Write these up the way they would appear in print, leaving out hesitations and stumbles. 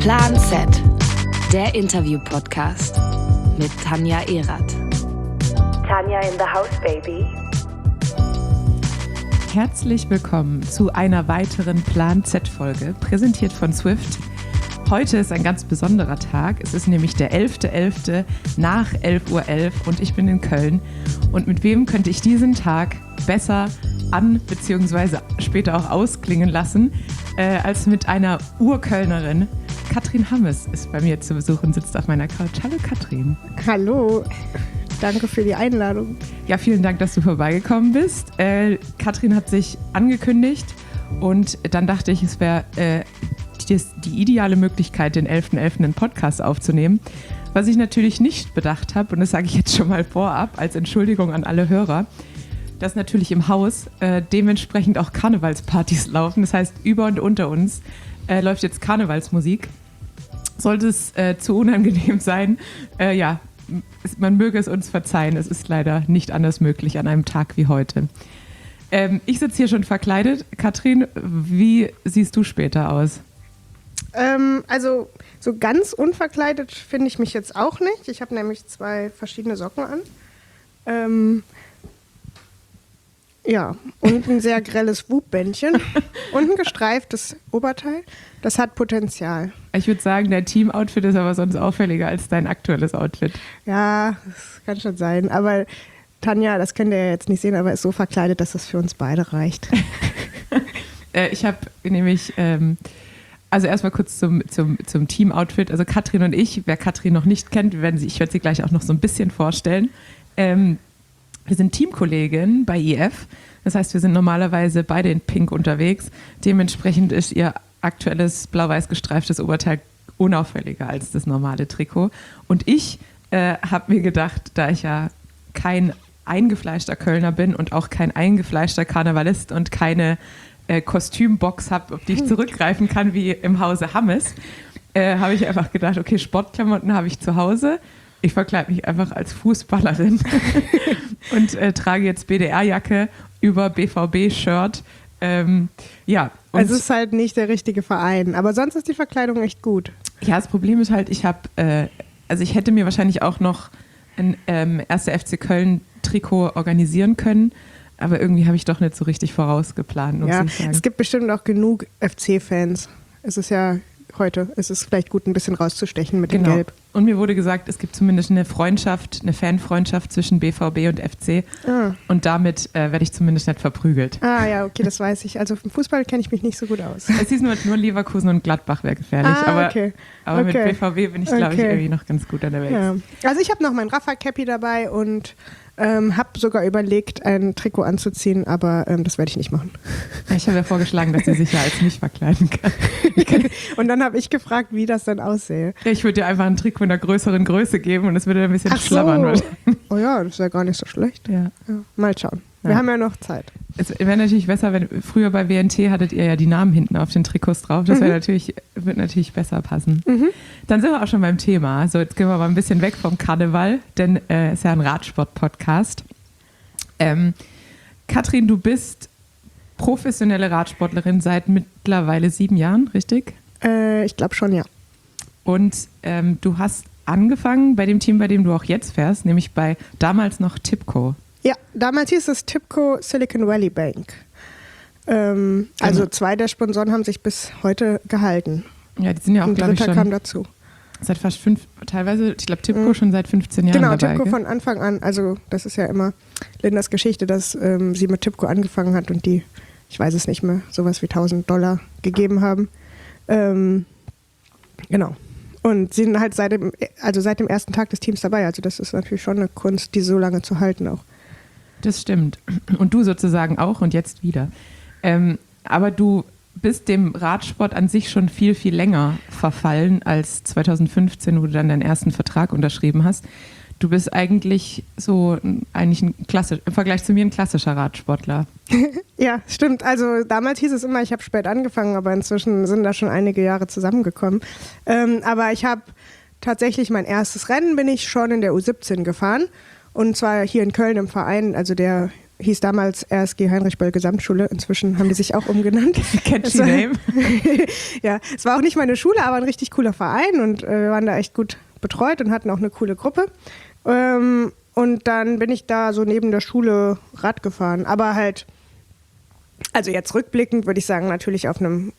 Plan Z, der Interview-Podcast mit Tanja Erath. Tanja in the house, baby. Herzlich willkommen zu einer weiteren Plan Z-Folge, präsentiert von Swift. Heute ist ein ganz besonderer Tag. Es ist nämlich der 11.11. nach 11.11 Uhr und ich bin in Köln. Und mit wem könnte ich diesen Tag besser bzw. später auch ausklingen lassen, als mit einer Urkölnerin. Katrin Hammes ist bei mir zu Besuch und sitzt auf meiner Couch. Hallo Katrin. Hallo, danke für die Einladung. Ja, vielen Dank, dass du vorbeigekommen bist. Katrin hat sich angekündigt und dann dachte ich, es wäre die ideale Möglichkeit, den 11.11. einen Podcast aufzunehmen. Was ich natürlich nicht bedacht habe, und das sage ich jetzt schon mal vorab, als Entschuldigung an alle Hörer, dass natürlich im Haus dementsprechend auch Karnevalspartys laufen. Das heißt, über und unter uns läuft jetzt Karnevalsmusik. Sollte es zu unangenehm sein, man möge es uns verzeihen. Es ist leider nicht anders möglich an einem Tag wie heute. Ich sitze hier schon verkleidet. Katrin, wie siehst du später aus? Also so ganz unverkleidet finde ich mich jetzt auch nicht. Ich habe nämlich 2 verschiedene Socken an. Und ein sehr grelles Wubbändchen und ein gestreiftes Oberteil. Das hat Potenzial. Ich würde sagen, dein Team-Outfit ist aber sonst auffälliger als dein aktuelles Outfit. Ja, das kann schon sein. Aber Tanja, das könnt ihr ja jetzt nicht sehen, aber ist so verkleidet, dass das für uns beide reicht. Ich habe nämlich, also erstmal kurz zum Team-Outfit. Also Katrin und ich, wer Katrin noch nicht kennt, ich werde sie gleich auch noch so ein bisschen vorstellen. Wir sind Teamkolleginnen bei IF. Das heißt, wir sind normalerweise beide in Pink unterwegs. Dementsprechend ist ihr aktuelles blau-weiß gestreiftes Oberteil unauffälliger als das normale Trikot. Und ich habe mir gedacht, da ich ja kein eingefleischter Kölner bin und auch kein eingefleischter Karnevalist und keine Kostümbox habe, auf die ich zurückgreifen kann, wie im Hause Hammes, habe ich einfach gedacht, okay, Sportklamotten habe ich zu Hause. Ich verkleide mich einfach als Fußballerin und trage jetzt BDR-Jacke über BVB-Shirt. Also es ist halt nicht der richtige Verein, aber sonst ist die Verkleidung echt gut. Ja, das Problem ist halt, ich hätte mir wahrscheinlich auch noch ein 1. FC Köln-Trikot organisieren können, aber irgendwie habe ich doch nicht so richtig vorausgeplant, muss ich sagen. Es gibt bestimmt auch genug FC-Fans. Es ist ja heute, es ist vielleicht gut, ein bisschen rauszustechen mit dem Gelb. Und mir wurde gesagt, es gibt zumindest eine Fanfreundschaft zwischen BVB und FC. Und damit werde ich zumindest nicht verprügelt. Ah ja, okay, das weiß ich. Also im Fußball kenne ich mich nicht so gut aus. Es hieß nur Leverkusen und Gladbach wäre gefährlich. Aber mit BVB bin ich, glaube ich, irgendwie noch ganz gut unterwegs. Ja. Also ich habe noch mein Rafa-Cappy dabei und habe sogar überlegt, ein Trikot anzuziehen, aber das werde ich nicht machen. Ich habe ja vorgeschlagen, dass sie sich ja als mich verkleiden kann. Und dann habe ich gefragt, wie das dann aussähe. Ich würde dir einfach ein Trikot in einer größeren Größe geben und es würde ein bisschen schlabbern. So. Oh ja, das ist ja gar nicht so schlecht. Ja. Mal schauen. Wir haben ja noch Zeit. Es wäre natürlich besser, wenn früher bei WNT hattet ihr ja die Namen hinten auf den Trikots drauf. Das wird natürlich besser passen. Dann sind wir auch schon beim Thema. So, jetzt gehen wir mal ein bisschen weg vom Karneval, denn es ist ja ein Radsport-Podcast. Katrin, du bist professionelle Radsportlerin seit mittlerweile 7 Jahren, richtig? Ich glaube schon, ja. Und du hast angefangen bei dem Team, bei dem du auch jetzt fährst, nämlich bei damals noch TIBCO. Ja, damals hieß es TIBCO Silicon Valley Bank. Also 2 der Sponsoren haben sich bis heute gehalten. Ja, die sind ja auch, glaube ich, schon kam dazu. Seit fast 5, teilweise, ich glaube, TIBCO schon seit 15 Jahren dabei. Genau, TIBCO von Anfang an. Also das ist ja immer Lindas Geschichte, dass sie mit TIBCO angefangen hat und die, ich weiß es nicht mehr, sowas wie $1.000 gegeben haben. Genau. Und sie sind halt seit dem ersten Tag des Teams dabei. Also das ist natürlich schon eine Kunst, die so lange zu halten auch. Das stimmt. Und du sozusagen auch und jetzt wieder. Aber du bist dem Radsport an sich schon viel, viel länger verfallen als 2015, wo du dann deinen ersten Vertrag unterschrieben hast. Du bist eigentlich im Vergleich zu mir ein klassischer Radsportler. Ja, stimmt. Also damals hieß es immer, ich habe spät angefangen, aber inzwischen sind da schon einige Jahre zusammengekommen. Aber ich habe tatsächlich mein erstes Rennen bin ich schon in der U17 gefahren. Und zwar hier in Köln im Verein, also der hieß damals RSG Heinrich Böll Gesamtschule. Inzwischen haben die sich auch umgenannt. Catchy Name. Ja, es war auch nicht meine Schule, aber ein richtig cooler Verein und wir waren da echt gut betreut und hatten auch eine coole Gruppe. Und dann bin ich da so neben der Schule Rad gefahren. Aber halt, also jetzt rückblickend würde ich sagen, natürlich auf einem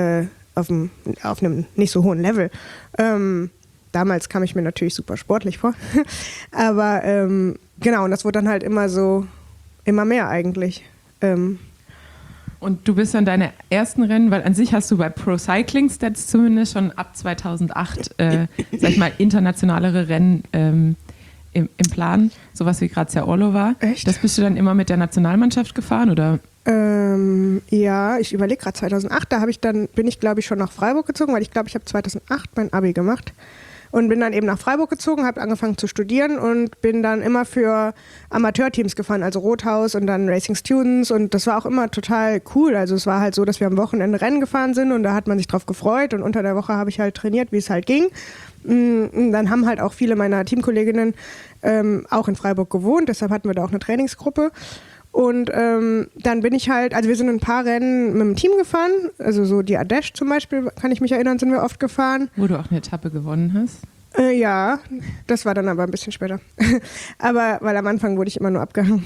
nicht so hohen Level. Damals kam ich mir natürlich super sportlich vor. Aber genau, und das wurde dann halt immer mehr eigentlich. Und du bist dann deine ersten Rennen, weil an sich hast du bei Pro Cycling Stats zumindest schon ab 2008, sag ich mal, internationalere Rennen im Plan, sowas wie Grazia Orlo war. Echt? Das bist du dann immer mit der Nationalmannschaft gefahren, oder? Ja, ich überlege gerade 2008, bin ich glaube ich schon nach Freiburg gezogen, weil ich glaube, ich habe 2008 mein Abi gemacht und bin dann eben nach Freiburg gezogen, habe angefangen zu studieren und bin dann immer für Amateurteams gefahren, also Rothaus und dann Racing Students und das war auch immer total cool. Also es war halt so, dass wir am Wochenende Rennen gefahren sind und da hat man sich drauf gefreut und unter der Woche habe ich halt trainiert, wie es halt ging. Und dann haben halt auch viele meiner Teamkolleginnen auch in Freiburg gewohnt, deshalb hatten wir da auch eine Trainingsgruppe. Und dann bin ich halt, also wir sind ein paar Rennen mit dem Team gefahren, also so die Ardèche zum Beispiel, kann ich mich erinnern, sind wir oft gefahren. Wo du auch eine Etappe gewonnen hast? Ja, das war dann aber ein bisschen später. Aber, weil am Anfang wurde ich immer nur abgehangen.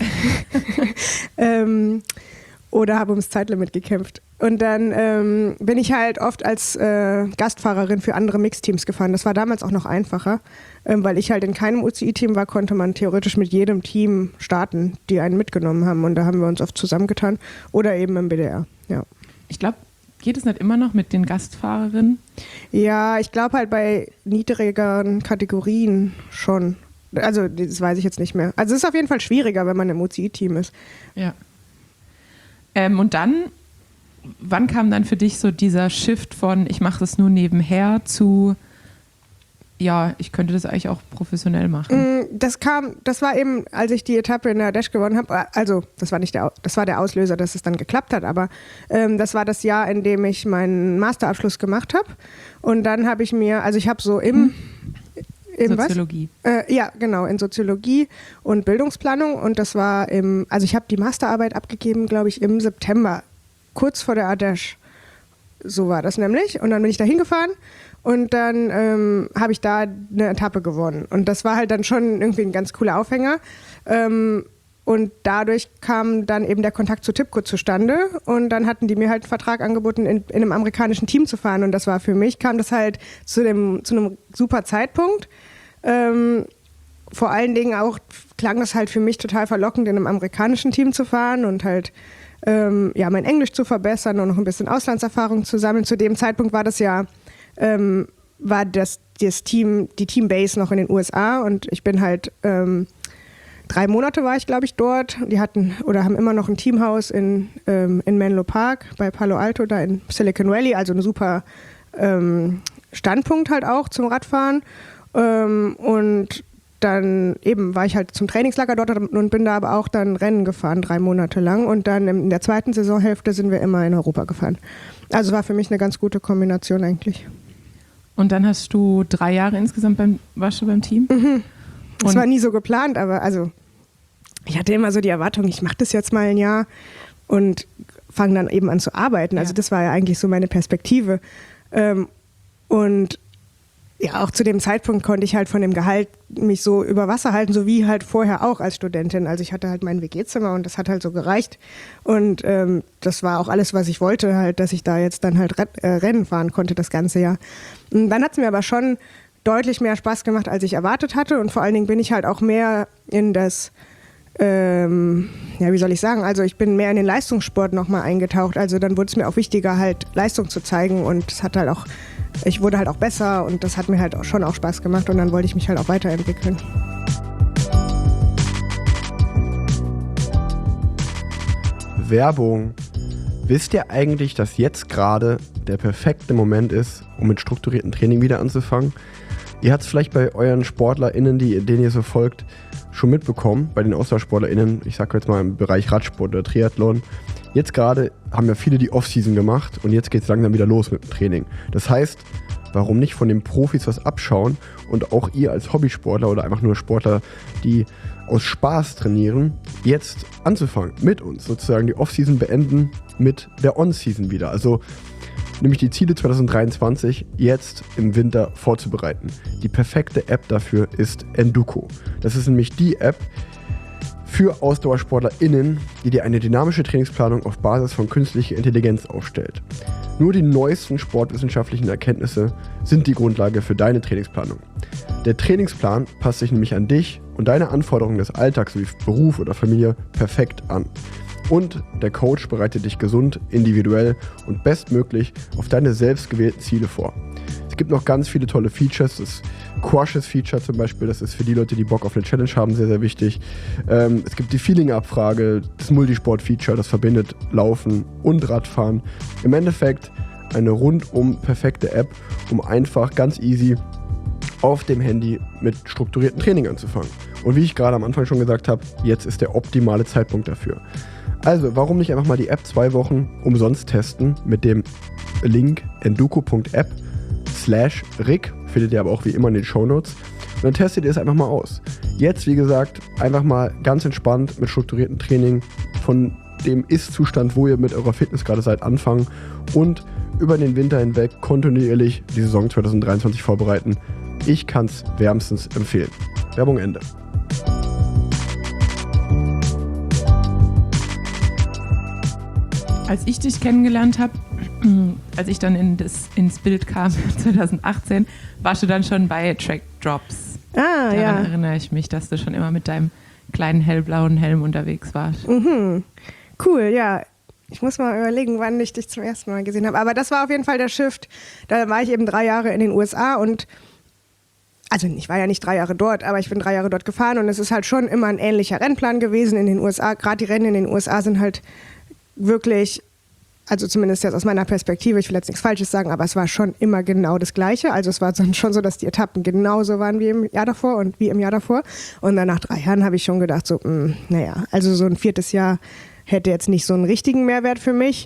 Oder habe ums Zeitlimit gekämpft. Und dann bin ich halt oft als Gastfahrerin für andere Mixteams gefahren. Das war damals auch noch einfacher, weil ich halt in keinem UCI-Team war, konnte man theoretisch mit jedem Team starten, die einen mitgenommen haben. Und da haben wir uns oft zusammengetan. Oder eben im BDR, ja. Ich glaube, geht es nicht immer noch mit den Gastfahrerinnen? Ja, ich glaube halt bei niedrigeren Kategorien schon. Also das weiß ich jetzt nicht mehr. Also es ist auf jeden Fall schwieriger, wenn man im UCI-Team ist. Ja. Und dann, wann kam dann für dich so dieser Shift von, ich mache das nur nebenher zu, ja, ich könnte das eigentlich auch professionell machen? Das war eben, als ich die Etappe in der Ardèche gewonnen habe, also das war der Auslöser, dass es dann geklappt hat, aber das war das Jahr, in dem ich meinen Masterabschluss gemacht habe und dann habe ich mir, also ich habe so im Soziologie. Ja, genau, in Soziologie und Bildungsplanung und das war also ich habe die Masterarbeit abgegeben, glaube ich, im September, kurz vor der Ardèche. So war das nämlich und dann bin ich da hingefahren und dann habe ich da eine Etappe gewonnen und das war halt dann schon irgendwie ein ganz cooler Aufhänger und dadurch kam dann eben der Kontakt zu Tipco zustande und dann hatten die mir halt einen Vertrag angeboten, in einem amerikanischen Team zu fahren und das war für mich, kam das halt zu einem super Zeitpunkt. Vor allen Dingen auch klang das halt für mich total verlockend, in einem amerikanischen Team zu fahren und halt mein Englisch zu verbessern und noch ein bisschen Auslandserfahrung zu sammeln. Zu dem Zeitpunkt war das ja die Teambase noch in den USA und ich bin halt 3 Monate war ich, glaube ich, dort. Die haben immer noch ein Teamhaus in Menlo Park bei Palo Alto, da in Silicon Valley, also ein super Standpunkt halt auch zum Radfahren. Und dann eben war ich halt zum Trainingslager dort und bin da aber auch dann Rennen gefahren, 3 Monate lang. Und dann in der zweiten Saisonhälfte sind wir immer in Europa gefahren. Also war für mich eine ganz gute Kombination eigentlich. Und dann hast du 3 Jahre insgesamt warst du beim Team? Mhm. Das war nie so geplant, aber also ich hatte immer so die Erwartung, ich mache das jetzt mal ein Jahr und fange dann eben an zu arbeiten. Also das war ja eigentlich so meine Perspektive. Und ja, auch zu dem Zeitpunkt konnte ich halt von dem Gehalt mich so über Wasser halten, so wie halt vorher auch als Studentin. Also ich hatte halt mein WG-Zimmer und das hat halt so gereicht. Und das war auch alles, was ich wollte, halt, dass ich da jetzt dann halt Rennen fahren konnte das ganze Jahr. Und dann hat es mir aber schon deutlich mehr Spaß gemacht, als ich erwartet hatte. Und vor allen Dingen bin ich halt auch mehr in das, wie soll ich sagen, also ich bin mehr in den Leistungssport nochmal eingetaucht. Also dann wurde es mir auch wichtiger, halt Leistung zu zeigen. Und es hat halt auch, ich wurde halt auch besser und das hat mir halt auch schon auch Spaß gemacht. Und dann wollte ich mich halt auch weiterentwickeln. Werbung. Wisst ihr eigentlich, dass jetzt gerade der perfekte Moment ist, um mit strukturiertem Training wieder anzufangen? Ihr habt es vielleicht bei euren SportlerInnen, denen ihr so folgt, schon mitbekommen, bei den AusdauersportlerInnen, ich sage jetzt mal im Bereich Radsport oder Triathlon. Jetzt gerade haben ja viele die Off-Season gemacht und jetzt geht es langsam wieder los mit dem Training. Das heißt, warum nicht von den Profis was abschauen und auch ihr als Hobbysportler oder einfach nur Sportler, die aus Spaß trainieren, jetzt anzufangen mit uns, sozusagen die Off-Season beenden mit der On-Season wieder. Also nämlich die Ziele 2023 jetzt im Winter vorzubereiten. Die perfekte App dafür ist Enduko. Das ist nämlich die App für AusdauersportlerInnen, die dir eine dynamische Trainingsplanung auf Basis von künstlicher Intelligenz aufstellt. Nur die neuesten sportwissenschaftlichen Erkenntnisse sind die Grundlage für deine Trainingsplanung. Der Trainingsplan passt sich nämlich an dich und deine Anforderungen des Alltags wie Beruf oder Familie perfekt an. Und der Coach bereitet dich gesund, individuell und bestmöglich auf deine selbst gewählten Ziele vor. Es gibt noch ganz viele tolle Features. Das Crushes-Feature zum Beispiel, das ist für die Leute, die Bock auf eine Challenge haben, sehr, sehr wichtig. Es gibt die Feeling-Abfrage, das Multisport-Feature, das verbindet Laufen und Radfahren. Im Endeffekt eine rundum perfekte App, um einfach ganz easy auf dem Handy mit strukturiertem Training anzufangen. Und wie ich gerade am Anfang schon gesagt habe, jetzt ist der optimale Zeitpunkt dafür. Also, warum nicht einfach mal die App 2 Wochen umsonst testen mit dem Link enduko.app/rick, findet ihr aber auch wie immer in den Shownotes. Und dann testet ihr es einfach mal aus. Jetzt, wie gesagt, einfach mal ganz entspannt mit strukturiertem Training von dem Ist-Zustand, wo ihr mit eurer Fitness gerade seid, anfangen und über den Winter hinweg kontinuierlich die Saison 2023 vorbereiten. Ich kann es wärmstens empfehlen. Werbung Ende. Als ich dich kennengelernt habe, als ich dann ins Bild kam 2018, warst du dann schon bei Track Drops. Ah, Daran erinnere ich mich, dass du schon immer mit deinem kleinen hellblauen Helm unterwegs warst. Mhm. Cool, ja. Ich muss mal überlegen, wann ich dich zum ersten Mal gesehen habe. Aber das war auf jeden Fall der Shift. Da war ich eben 3 Jahre in den USA und also ich war ja nicht 3 Jahre dort, aber ich bin 3 Jahre dort gefahren und es ist halt schon immer ein ähnlicher Rennplan gewesen in den USA. Gerade die Rennen in den USA sind halt wirklich, also zumindest jetzt aus meiner Perspektive, ich will jetzt nichts Falsches sagen, aber es war schon immer genau das Gleiche. Also es war dann schon so, dass die Etappen genauso waren wie im Jahr davor und wie im Jahr davor. Und dann nach 3 Jahren habe ich schon gedacht, so, naja, also so ein 4. Jahr hätte jetzt nicht so einen richtigen Mehrwert für mich.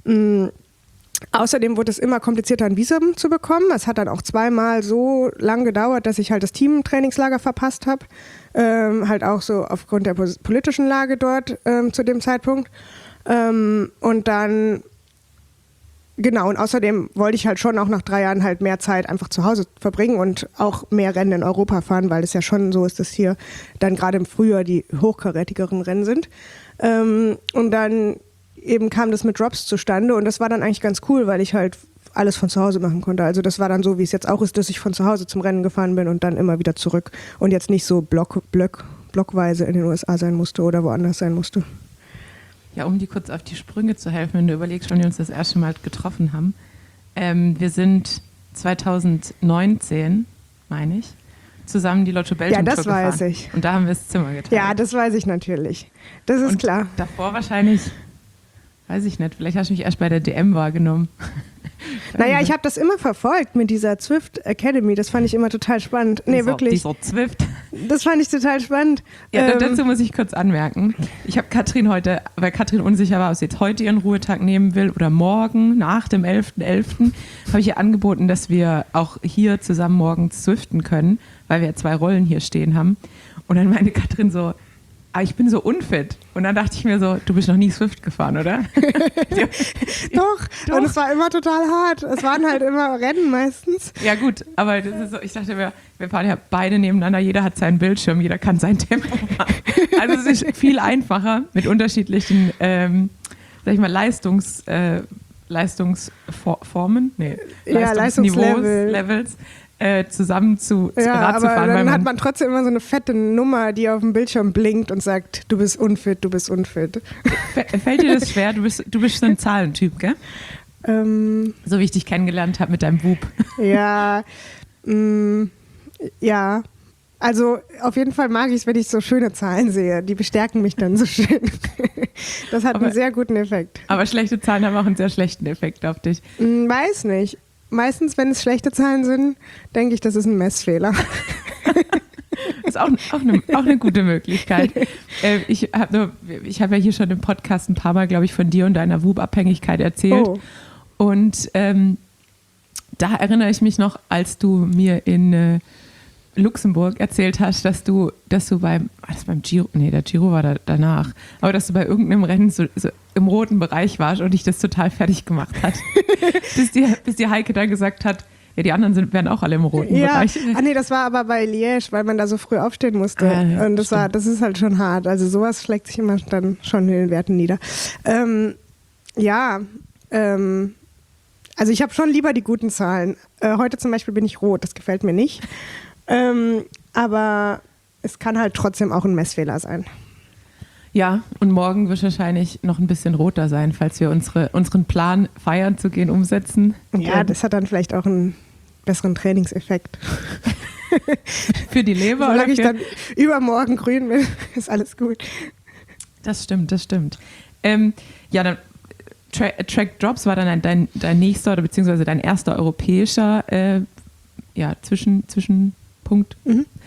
Außerdem wurde es immer komplizierter, ein Visum zu bekommen. Es hat dann auch 2-mal so lang gedauert, dass ich halt das Teamtrainingslager verpasst habe. Halt auch so aufgrund der politischen Lage dort zu dem Zeitpunkt. Und dann, genau, und außerdem wollte ich halt schon auch nach 3 Jahren halt mehr Zeit einfach zu Hause verbringen und auch mehr Rennen in Europa fahren, weil es ja schon so ist, dass hier dann gerade im Frühjahr die hochkarätigeren Rennen sind. Und dann eben kam das mit Drops zustande und das war dann eigentlich ganz cool, weil ich halt alles von zu Hause machen konnte. Also das war dann so, wie es jetzt auch ist, dass ich von zu Hause zum Rennen gefahren bin und dann immer wieder zurück und jetzt nicht so blockweise in den USA sein musste oder woanders sein musste. Ja, um dir kurz auf die Sprünge zu helfen, wenn du überlegst, wann wir uns das erste Mal getroffen haben. Wir sind 2019, meine ich, zusammen die Lotto Belgium Tour gefahren. Ja, das weiß ich. Und da haben wir das Zimmer geteilt. Ja, das weiß ich natürlich. Das ist klar. Davor wahrscheinlich, weiß ich nicht, vielleicht hast du mich erst bei der DM wahrgenommen. Naja, ich habe das immer verfolgt mit dieser Zwift Academy. Das fand ich immer total spannend. Nee, wirklich. Dieser Zwift. Das fand ich total spannend. Ja, dazu muss ich kurz anmerken. Ich habe Katrin heute, weil Katrin unsicher war, ob sie jetzt heute ihren Ruhetag nehmen will oder morgen, nach dem 11.11., habe ich ihr angeboten, dass wir auch hier zusammen morgens zwiften können, weil wir ja 2 Rollen hier stehen haben. Und dann meinte Katrin so, ich bin so unfit. Und dann dachte ich mir so, du bist noch nie Swift gefahren, oder? Doch. Und es war immer total hart. Es waren halt immer Rennen meistens. Ja gut, aber das ist so, ich dachte, wir fahren ja beide nebeneinander, jeder hat seinen Bildschirm, jeder kann sein Tempo machen. Also es ist viel einfacher mit unterschiedlichen, sag ich mal, Leistungsformen, Leistungsniveaus, zusammen zu Rad zu fahren. Aber dann hat man trotzdem immer so eine fette Nummer, die auf dem Bildschirm blinkt und sagt, du bist unfit, du bist unfit. Fällt dir das schwer? Du bist so ein Zahlentyp, gell? So wie ich dich kennengelernt habe mit deinem Whoop. Ja, ja. Also auf jeden Fall mag ich es, wenn ich so schöne Zahlen sehe. Die bestärken mich dann so schön. Das hat einen sehr guten Effekt. Aber schlechte Zahlen haben auch einen sehr schlechten Effekt auf dich. Weiß nicht. Meistens, wenn es schlechte Zahlen sind, denke ich, das ist ein Messfehler. Das ist auch eine gute Möglichkeit. Ich habe ja hier schon im Podcast ein paar Mal, glaube ich, von dir und deiner Whoop-Abhängigkeit erzählt. Oh. Und da erinnere ich mich noch, als du mir in Luxemburg erzählt hast, dass du beim Giro, nee, der Giro war danach, aber dass du bei irgendeinem Rennen so im roten Bereich warst und dich das total fertig gemacht hat. bis die Heike dann gesagt hat, ja, die anderen werden auch alle im roten Bereich. Nee, das war aber bei Liège, weil man da so früh aufstehen musste. Ja, und das ist halt schon hart. Also sowas schlägt sich immer dann schon in den Werten nieder. Also ich habe schon lieber die guten Zahlen. Heute zum Beispiel bin ich rot, das gefällt mir nicht. Aber es kann halt trotzdem auch ein Messfehler sein. Ja, und morgen wird wahrscheinlich noch ein bisschen roter sein, falls wir unseren Plan, feiern zu gehen, umsetzen. Ja, das hat dann vielleicht auch einen besseren Trainingseffekt. Für die Leber? Solange ich dann übermorgen grün bin, ist alles gut. Das stimmt. Ja, dann Track Drops war dann dein nächster oder beziehungsweise dein erster europäischer Zwischenpunkt.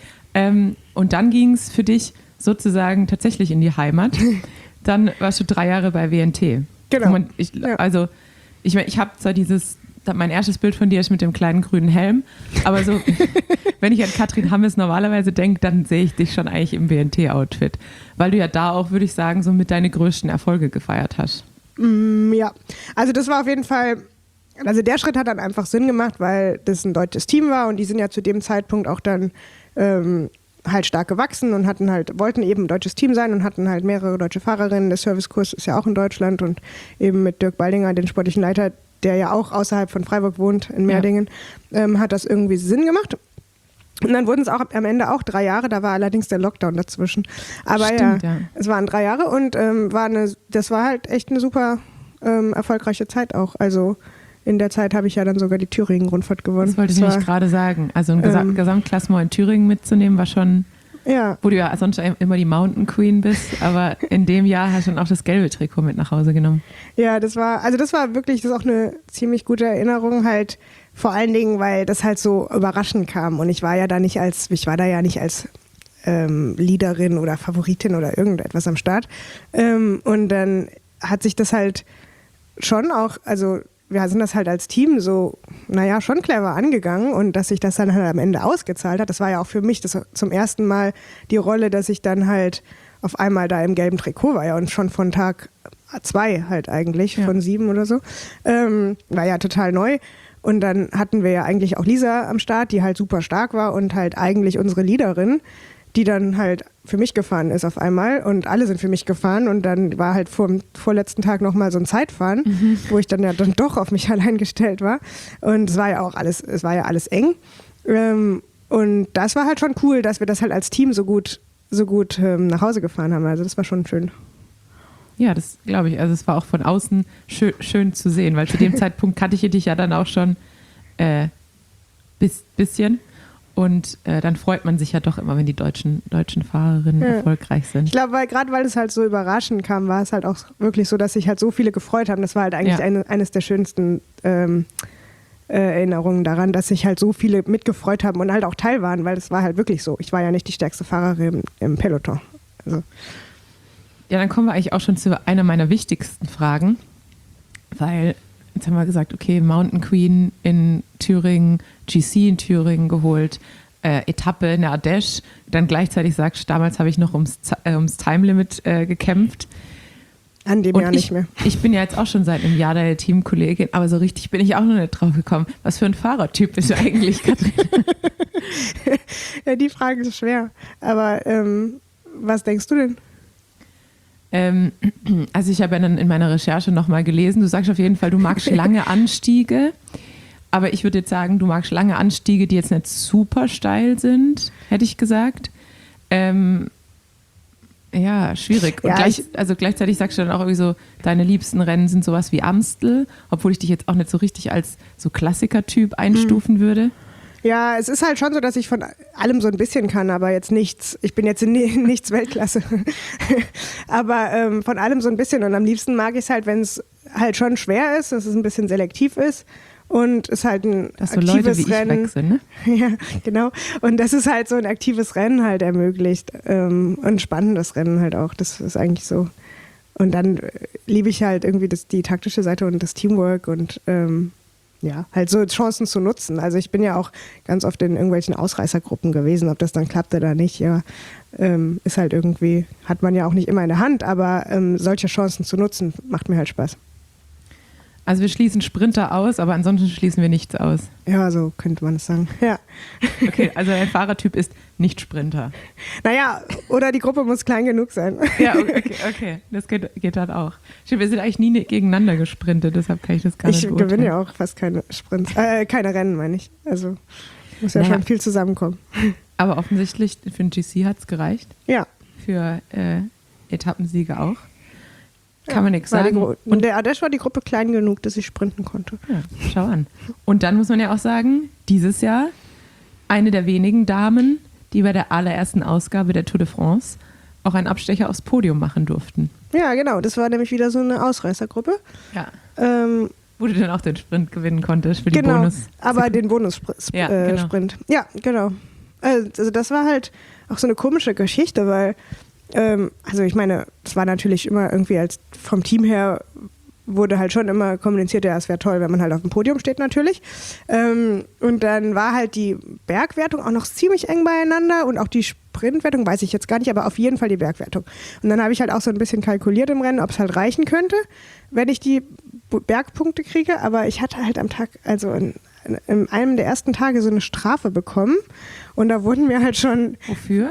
Und dann ging es für dich sozusagen tatsächlich in die Heimat. Dann warst du 3 Jahre bei WNT. Genau. Ich habe zwar mein erstes Bild von dir ist mit dem kleinen grünen Helm, aber so, wenn ich an Katrin Hammes normalerweise denke, dann sehe ich dich schon eigentlich im WNT-Outfit, weil du ja da auch, würde ich sagen, so mit deine größten Erfolge gefeiert hast. Ja, also das war auf jeden Fall, also der Schritt hat dann einfach Sinn gemacht, weil das ein deutsches Team war und die sind ja zu dem Zeitpunkt auch dann halt stark gewachsen und wollten eben ein deutsches Team sein und hatten halt mehrere deutsche Fahrerinnen. Der Servicekurs ist ja auch in Deutschland und eben mit Dirk Baldinger, den sportlichen Leiter, der ja auch außerhalb von Freiburg wohnt, in Merdingen, hat das irgendwie Sinn gemacht. Und dann wurden es auch am Ende auch 3 Jahre, da war allerdings der Lockdown dazwischen. Aber Stimmt, es waren 3 Jahre und das war halt echt eine super erfolgreiche Zeit auch. Also in der Zeit habe ich ja dann sogar die Thüringen-Rundfahrt gewonnen. Das wollte ich nämlich gerade sagen. Also ein Gesamtklassement in Thüringen mitzunehmen war schon, wo du ja sonst immer die Mountain Queen bist, aber in dem Jahr hast du dann auch das gelbe Trikot mit nach Hause genommen. Ja, das war wirklich, das ist auch eine ziemlich gute Erinnerung halt, vor allen Dingen, weil das halt so überraschend kam und ich war da ja nicht als Leaderin oder Favoritin oder irgendetwas am Start. Und dann hat sich das halt schon auch, also wir sind das halt als Team so, schon clever angegangen und dass sich das dann halt am Ende ausgezahlt hat, das war ja auch für mich zum ersten Mal die Rolle, dass ich dann halt auf einmal da im gelben Trikot war und schon von Tag 2 halt eigentlich, von 7 oder so, war ja total neu. Und dann hatten wir ja eigentlich auch Lisa am Start, die halt super stark war und halt eigentlich unsere Leaderin, die dann halt für mich gefahren ist auf einmal und alle sind für mich gefahren und dann war halt vor dem vorletzten Tag nochmal so ein Zeitfahren, wo ich dann doch auf mich allein gestellt war und es war ja alles eng und das war halt schon cool, dass wir das halt als Team so gut nach Hause gefahren haben, also das war schon schön. Ja, das glaube ich, also es war auch von außen schön zu sehen, weil zu dem Zeitpunkt kannte ich dich ja dann auch schon bisschen. Und dann freut man sich ja doch immer, wenn die deutschen Fahrerinnen erfolgreich sind. Ich glaube, gerade weil es halt so überraschend kam, war es halt auch wirklich so, dass sich halt so viele gefreut haben. Das war halt eigentlich eines der schönsten Erinnerungen daran, dass sich halt so viele mitgefreut haben und halt auch Teil waren, weil es war halt wirklich so. Ich war ja nicht die stärkste Fahrerin im Peloton. Also. Ja, dann kommen wir eigentlich auch schon zu einer meiner wichtigsten Fragen, weil jetzt haben wir gesagt, okay, Mountain Queen in Thüringen, GC in Thüringen geholt, Etappe in der Ardèche, dann gleichzeitig sagst du, damals habe ich noch ums Time-Limit gekämpft. An dem Jahr nicht mehr. Ich bin ja jetzt auch schon seit einem Jahr deine Teamkollegin, aber so richtig bin ich auch noch nicht drauf gekommen. Was für ein Fahrertyp bist du eigentlich, Katrin? Ja, die Frage ist schwer. Aber was denkst du denn? Also ich habe ja dann in meiner Recherche nochmal gelesen, du sagst auf jeden Fall, du magst lange Anstiege, aber ich würde jetzt sagen, du magst lange Anstiege, die jetzt nicht super steil sind, hätte ich gesagt. Ja, schwierig. Und gleichzeitig sagst du dann auch irgendwie so, deine liebsten Rennen sind sowas wie Amstel, obwohl ich dich jetzt auch nicht so richtig als so Klassiker-Typ einstufen würde. Ja, es ist halt schon so, dass ich von allem so ein bisschen kann, aber jetzt nichts. Ich bin jetzt in nichts Weltklasse. Aber von allem so ein bisschen. Und am liebsten mag ich es halt, wenn es halt schon schwer ist, dass es ein bisschen selektiv ist und es halt ein aktives Rennen. Dass so Leute wie ich weg sind, ne? Ja, genau. Und dass es halt so ein aktives Rennen halt ermöglicht. Und ein spannendes Rennen halt auch. Das ist eigentlich so. Und dann liebe ich halt irgendwie die taktische Seite und das Teamwork und halt so Chancen zu nutzen. Also ich bin ja auch ganz oft in irgendwelchen Ausreißergruppen gewesen, ob das dann klappt oder nicht, ja, ist halt irgendwie, hat man ja auch nicht immer in der Hand, aber solche Chancen zu nutzen, macht mir halt Spaß. Also wir schließen Sprinter aus, aber ansonsten schließen wir nichts aus. Ja, so könnte man es sagen, ja. Okay, also ein Fahrertyp ist nicht Sprinter. Naja, oder die Gruppe muss klein genug sein. Ja, okay. Das geht halt auch. Stimmt, wir sind eigentlich nie gegeneinander gesprintet, deshalb kann ich das gar nicht Ich gewinne ja auch fast keine Sprints, keine Rennen, meine ich. Also muss ja schon viel zusammenkommen. Aber offensichtlich für den GC hat es gereicht. Ja. Für Etappensiege auch. Kann man nichts sagen. Und der Ardèche war die Gruppe klein genug, dass ich sprinten konnte. Ja, schau an. Und dann muss man ja auch sagen, dieses Jahr eine der wenigen Damen, die bei der allerersten Ausgabe der Tour de France auch einen Abstecher aufs Podium machen durften. Ja, genau. Das war nämlich wieder so eine Ausreißergruppe. Ja. Wo du dann auch den Sprint gewinnen konntest für die genau, Bonus. Aber den Bonus-Sprint. Ja, genau. Also das war halt auch so eine komische Geschichte, weil also ich meine, es war natürlich immer irgendwie vom Team her wurde halt schon immer kommuniziert, ja, es wäre toll, wenn man halt auf dem Podium steht natürlich. Und dann war halt die Bergwertung auch noch ziemlich eng beieinander und auch die Sprintwertung, weiß ich jetzt gar nicht, aber auf jeden Fall die Bergwertung. Und dann habe ich halt auch so ein bisschen kalkuliert im Rennen, ob es halt reichen könnte, wenn ich die Bergpunkte kriege. Aber ich hatte halt am Tag, also in einem der ersten Tage so eine Strafe bekommen und da wurden mir halt schon... Wofür?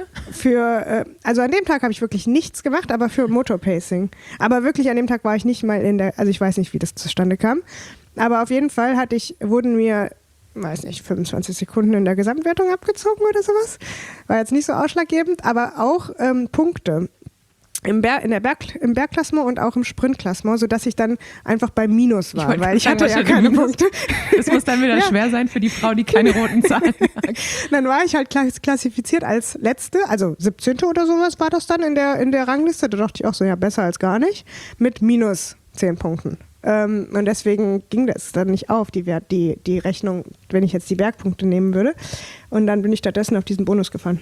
Also an dem Tag habe ich wirklich nichts gemacht, aber für Motorpacing. Aber wirklich an dem Tag war ich nicht mal also ich weiß nicht, wie das zustande kam, aber auf jeden Fall wurden mir, weiß nicht, 25 Sekunden in der Gesamtwertung abgezogen oder sowas. War jetzt nicht so ausschlaggebend, aber auch Punkte. Im Bergklassement und auch im Sprintklassement, sodass ich dann einfach bei Minus war, weil ich hatte ja keine Punkte. Das muss dann wieder schwer sein für die Frau, die keine roten Zahlen mag. Dann war ich halt klassifiziert als Letzte, also 17. oder sowas war das dann in der Rangliste. Da dachte ich auch so, ja, besser als gar nicht, mit minus 10 Punkten. Und deswegen ging das dann nicht auf, die Rechnung, wenn ich jetzt die Bergpunkte nehmen würde. Und dann bin ich stattdessen auf diesen Bonus gefahren.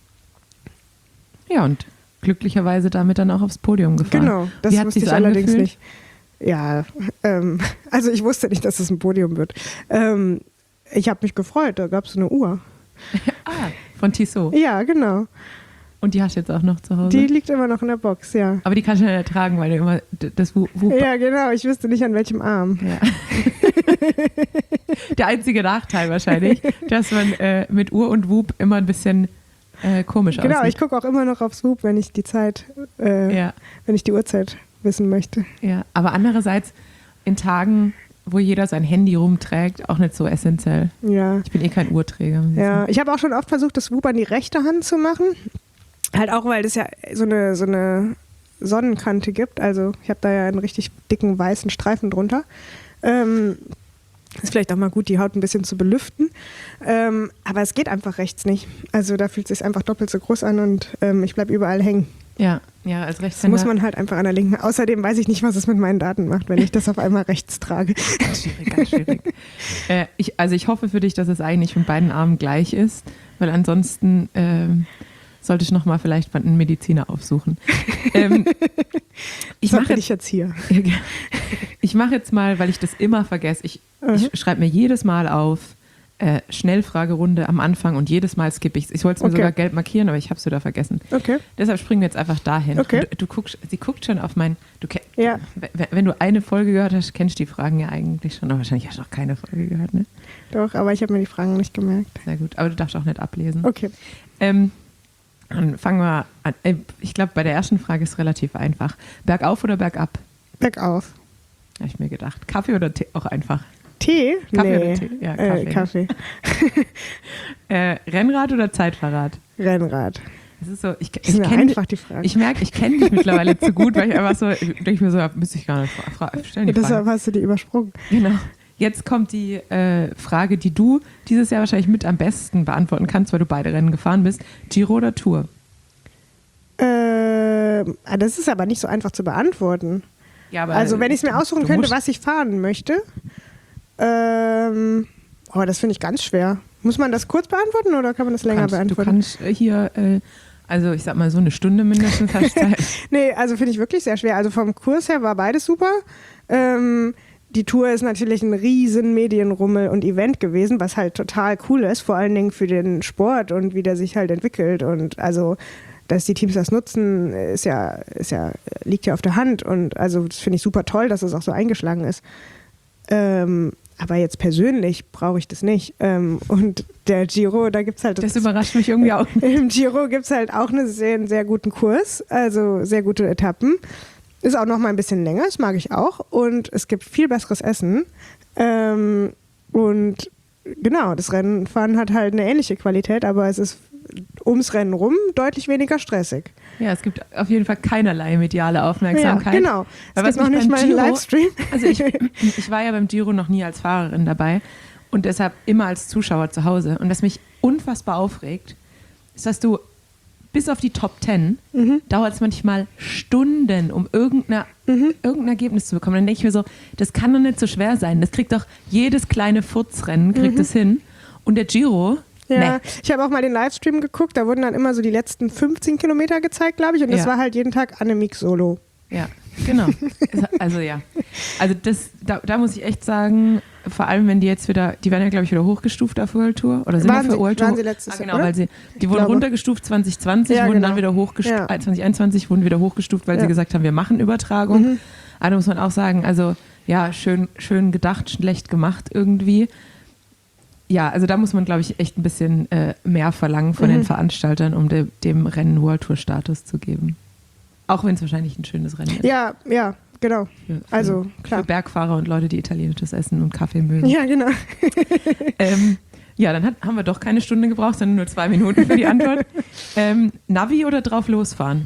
Ja, und glücklicherweise damit dann auch aufs Podium gefahren. Genau, das wusste ich allerdings nicht. Ja, also ich wusste nicht, dass es ein Podium wird. Ich habe mich gefreut, da gab es eine Uhr. Von Tissot. Ja, genau. Und die hast du jetzt auch noch zu Hause? Die liegt immer noch in der Box, ja. Aber die kannst du nicht tragen, weil du immer das Ja, genau, ich wüsste nicht, an welchem Arm. Ja. Der einzige Nachteil wahrscheinlich, dass man mit Uhr und Whoop immer ein bisschen komisch aussieht. Genau, ich gucke auch immer noch aufs Whoop, wenn ich die wenn ich die Uhrzeit wissen möchte. Ja, aber andererseits in Tagen, wo jeder sein Handy rumträgt, auch nicht so essentiell. Ja. Ich bin kein Uhrträger. Ja, ich habe auch schon oft versucht, das Whoop an die rechte Hand zu machen. Halt auch, weil das ja so eine Sonnenkante gibt. Also ich habe da ja einen richtig dicken weißen Streifen drunter. Ist vielleicht auch mal gut, die Haut ein bisschen zu belüften. Aber es geht einfach rechts nicht. Also da fühlt es sich einfach doppelt so groß an und ich bleibe überall hängen. Ja, als Rechtshänder. Das muss man halt einfach an der linken. Außerdem weiß ich nicht, was es mit meinen Daten macht, wenn ich das auf einmal rechts trage. Ganz schwierig. Ich hoffe für dich, dass es eigentlich mit beiden Armen gleich ist, weil ansonsten sollte ich nochmal vielleicht einen Mediziner aufsuchen. Ich mache jetzt hier. Ich mache jetzt mal, weil ich das immer vergesse, ich schreibe mir jedes Mal auf, Schnellfragerunde am Anfang und jedes Mal skippe ich es. Ich wollte es mir sogar gelb markieren, aber ich habe es wieder vergessen. Okay. Deshalb springen wir jetzt einfach dahin. Okay. Sie guckt schon auf wenn du eine Folge gehört hast, kennst du die Fragen ja eigentlich schon. Aber wahrscheinlich hast du noch keine Folge gehört, ne? Doch, aber ich habe mir die Fragen nicht gemerkt. Sehr gut, aber du darfst auch nicht ablesen. Okay. Dann fangen wir an. Ich glaube, bei der ersten Frage ist es relativ einfach. Bergauf oder bergab? Bergauf. Habe ich mir gedacht. Kaffee oder Tee? Auch einfach. Tee? Kaffee nee. oder Tee? Ja, Kaffee. Rennrad oder Zeitfahrrad? Rennrad. Das ist so, ich einfach die Frage. Ich merke, ich kenne dich mittlerweile zu gut, weil ich einfach so, denke ich mir so, müsste ich gar nicht stellen. Deshalb hast du die übersprungen. Genau. Jetzt kommt die Frage, die du dieses Jahr wahrscheinlich mit am besten beantworten kannst, weil du beide Rennen gefahren bist. Giro oder Tour? Das ist aber nicht so einfach zu beantworten. Ja, aber also wenn ich es mir aussuchen könnte, was ich fahren möchte, das finde ich ganz schwer. Muss man das kurz beantworten oder kann man das länger beantworten? Du kannst hier, also ich sag mal so eine Stunde mindestens hast Zeit. Nee, also finde ich wirklich sehr schwer. Also vom Kurs her war beides super. die Tour ist natürlich ein riesen Medienrummel und Event gewesen, was halt total cool ist, vor allen Dingen für den Sport und wie der sich halt entwickelt. Und also, dass die Teams das nutzen, liegt ja auf der Hand. Und also das finde ich super toll, dass es auch so eingeschlagen ist. Aber jetzt persönlich brauche ich das nicht. Und der Giro, da gibt es halt... Das überrascht mich irgendwie auch. Im Giro gibt es halt auch einen sehr guten Kurs, also sehr gute Etappen. Ist auch noch mal ein bisschen länger, das mag ich auch. Und es gibt viel besseres Essen. Und genau, das Rennenfahren hat halt eine ähnliche Qualität, aber es ist ums Rennen rum deutlich weniger stressig. Ja, es gibt auf jeden Fall keinerlei mediale Aufmerksamkeit. Ja, genau. Weil es gibt noch nicht mal einen Livestream. Also ich war ja beim Giro noch nie als Fahrerin dabei und deshalb immer als Zuschauer zu Hause. Und was mich unfassbar aufregt, ist, dass du bis auf die Top 10 dauert es manchmal Stunden, um irgendein Ergebnis zu bekommen. Dann denke ich mir so, das kann doch nicht so schwer sein. Das kriegt doch jedes kleine Furzrennen kriegt es hin. Und der Giro... Ja, nee. Ich habe auch mal den Livestream geguckt, da wurden dann immer so die letzten 15 Kilometer gezeigt, glaube ich, und das war halt jeden Tag Annemiek Solo. Ja, genau. Also ja. Also da muss ich echt sagen, vor allem wenn die jetzt wieder, die werden ja glaube ich wieder hochgestuft auf World Tour oder sind auf der World Tour? Waren sie letztes Jahr, genau, weil die wurden runtergestuft 2020, wurden dann wieder hochgestuft, 2021 wurden wieder hochgestuft, weil sie gesagt haben, wir machen Übertragung. Aber da muss man auch sagen, also ja, schön gedacht, schlecht gemacht irgendwie. Ja, also da muss man, glaube ich, echt ein bisschen mehr verlangen von den Veranstaltern, um dem Rennen World Tour Status zu geben. Auch wenn es wahrscheinlich ein schönes Rennen ist. Ja, genau. Also klar. Für Bergfahrer und Leute, die italienisches Essen und Kaffee mögen. Ja, genau. Ja, dann haben wir doch keine Stunde gebraucht, sondern nur 2 Minuten für die Antwort. Navi oder drauf losfahren?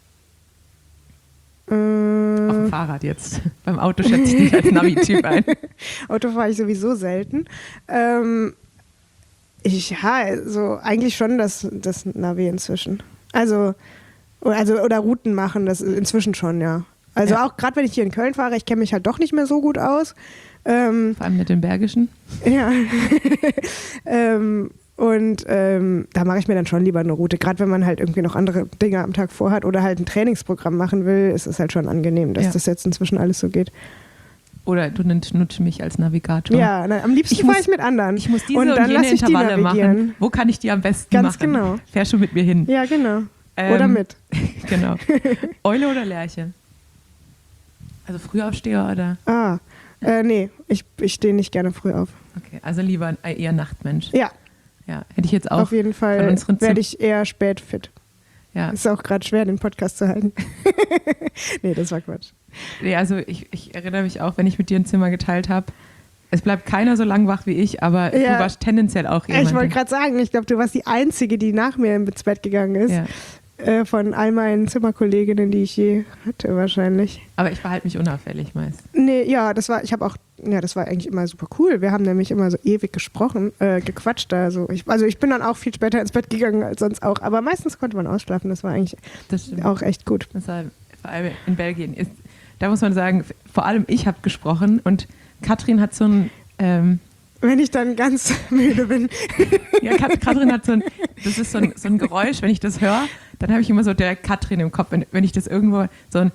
Auf dem Fahrrad jetzt. Beim Auto schätze ich dich als Navi-Typ ein. Auto fahre ich sowieso selten. Also eigentlich schon das Navi inzwischen. Also oder Routen machen, das inzwischen schon, ja. Also auch gerade wenn ich hier in Köln fahre, ich kenne mich halt doch nicht mehr so gut aus. Vor allem mit den Bergischen. Ja. Da mache ich mir dann schon lieber eine Route. Gerade wenn man halt irgendwie noch andere Dinge am Tag vorhat oder halt ein Trainingsprogramm machen will, ist es halt schon angenehm, dass das jetzt inzwischen alles so geht. Oder du nutzt mich als Navigator. Ja, am liebsten fahre ich mit anderen. Ich muss diese und jene Intervalle machen. Wo kann ich die am besten Ganz machen? Genau. Fähr schon mit mir hin. Ja, genau. Oder mit. Genau. Eule oder Lerche? Also Frühaufsteher oder? Nee, ich stehe nicht gerne früh auf. Okay, also lieber eher Nachtmensch. Ja. Ja, hätte ich jetzt auch. Auf jeden Fall werde ich eher spät fit. Ja. Ist auch gerade schwer, den Podcast zu halten. Nee, das war Quatsch. Nee, also ich erinnere mich auch, wenn ich mit dir ein Zimmer geteilt habe, es bleibt keiner so lang wach wie ich, aber du warst tendenziell auch jemand. Ich wollte gerade sagen, ich glaube, du warst die Einzige, die nach mir ins Bett gegangen ist. Ja. Von all meinen Zimmerkolleginnen, die ich je hatte, wahrscheinlich. Aber ich verhalte mich unauffällig meist. Nee, ja, das war eigentlich immer super cool. Wir haben nämlich immer so ewig gequatscht. Also ich bin dann auch viel später ins Bett gegangen als sonst auch. Aber meistens konnte man ausschlafen. Das war eigentlich auch echt gut. Das war, vor allem in Belgien da muss man sagen, vor allem ich habe gesprochen und Katrin hat so ein... wenn ich dann ganz müde bin. Ja, Katrin hat das ist so ein Geräusch, wenn ich das höre, dann habe ich immer so direkt Katrin im Kopf, wenn ich das irgendwo so ein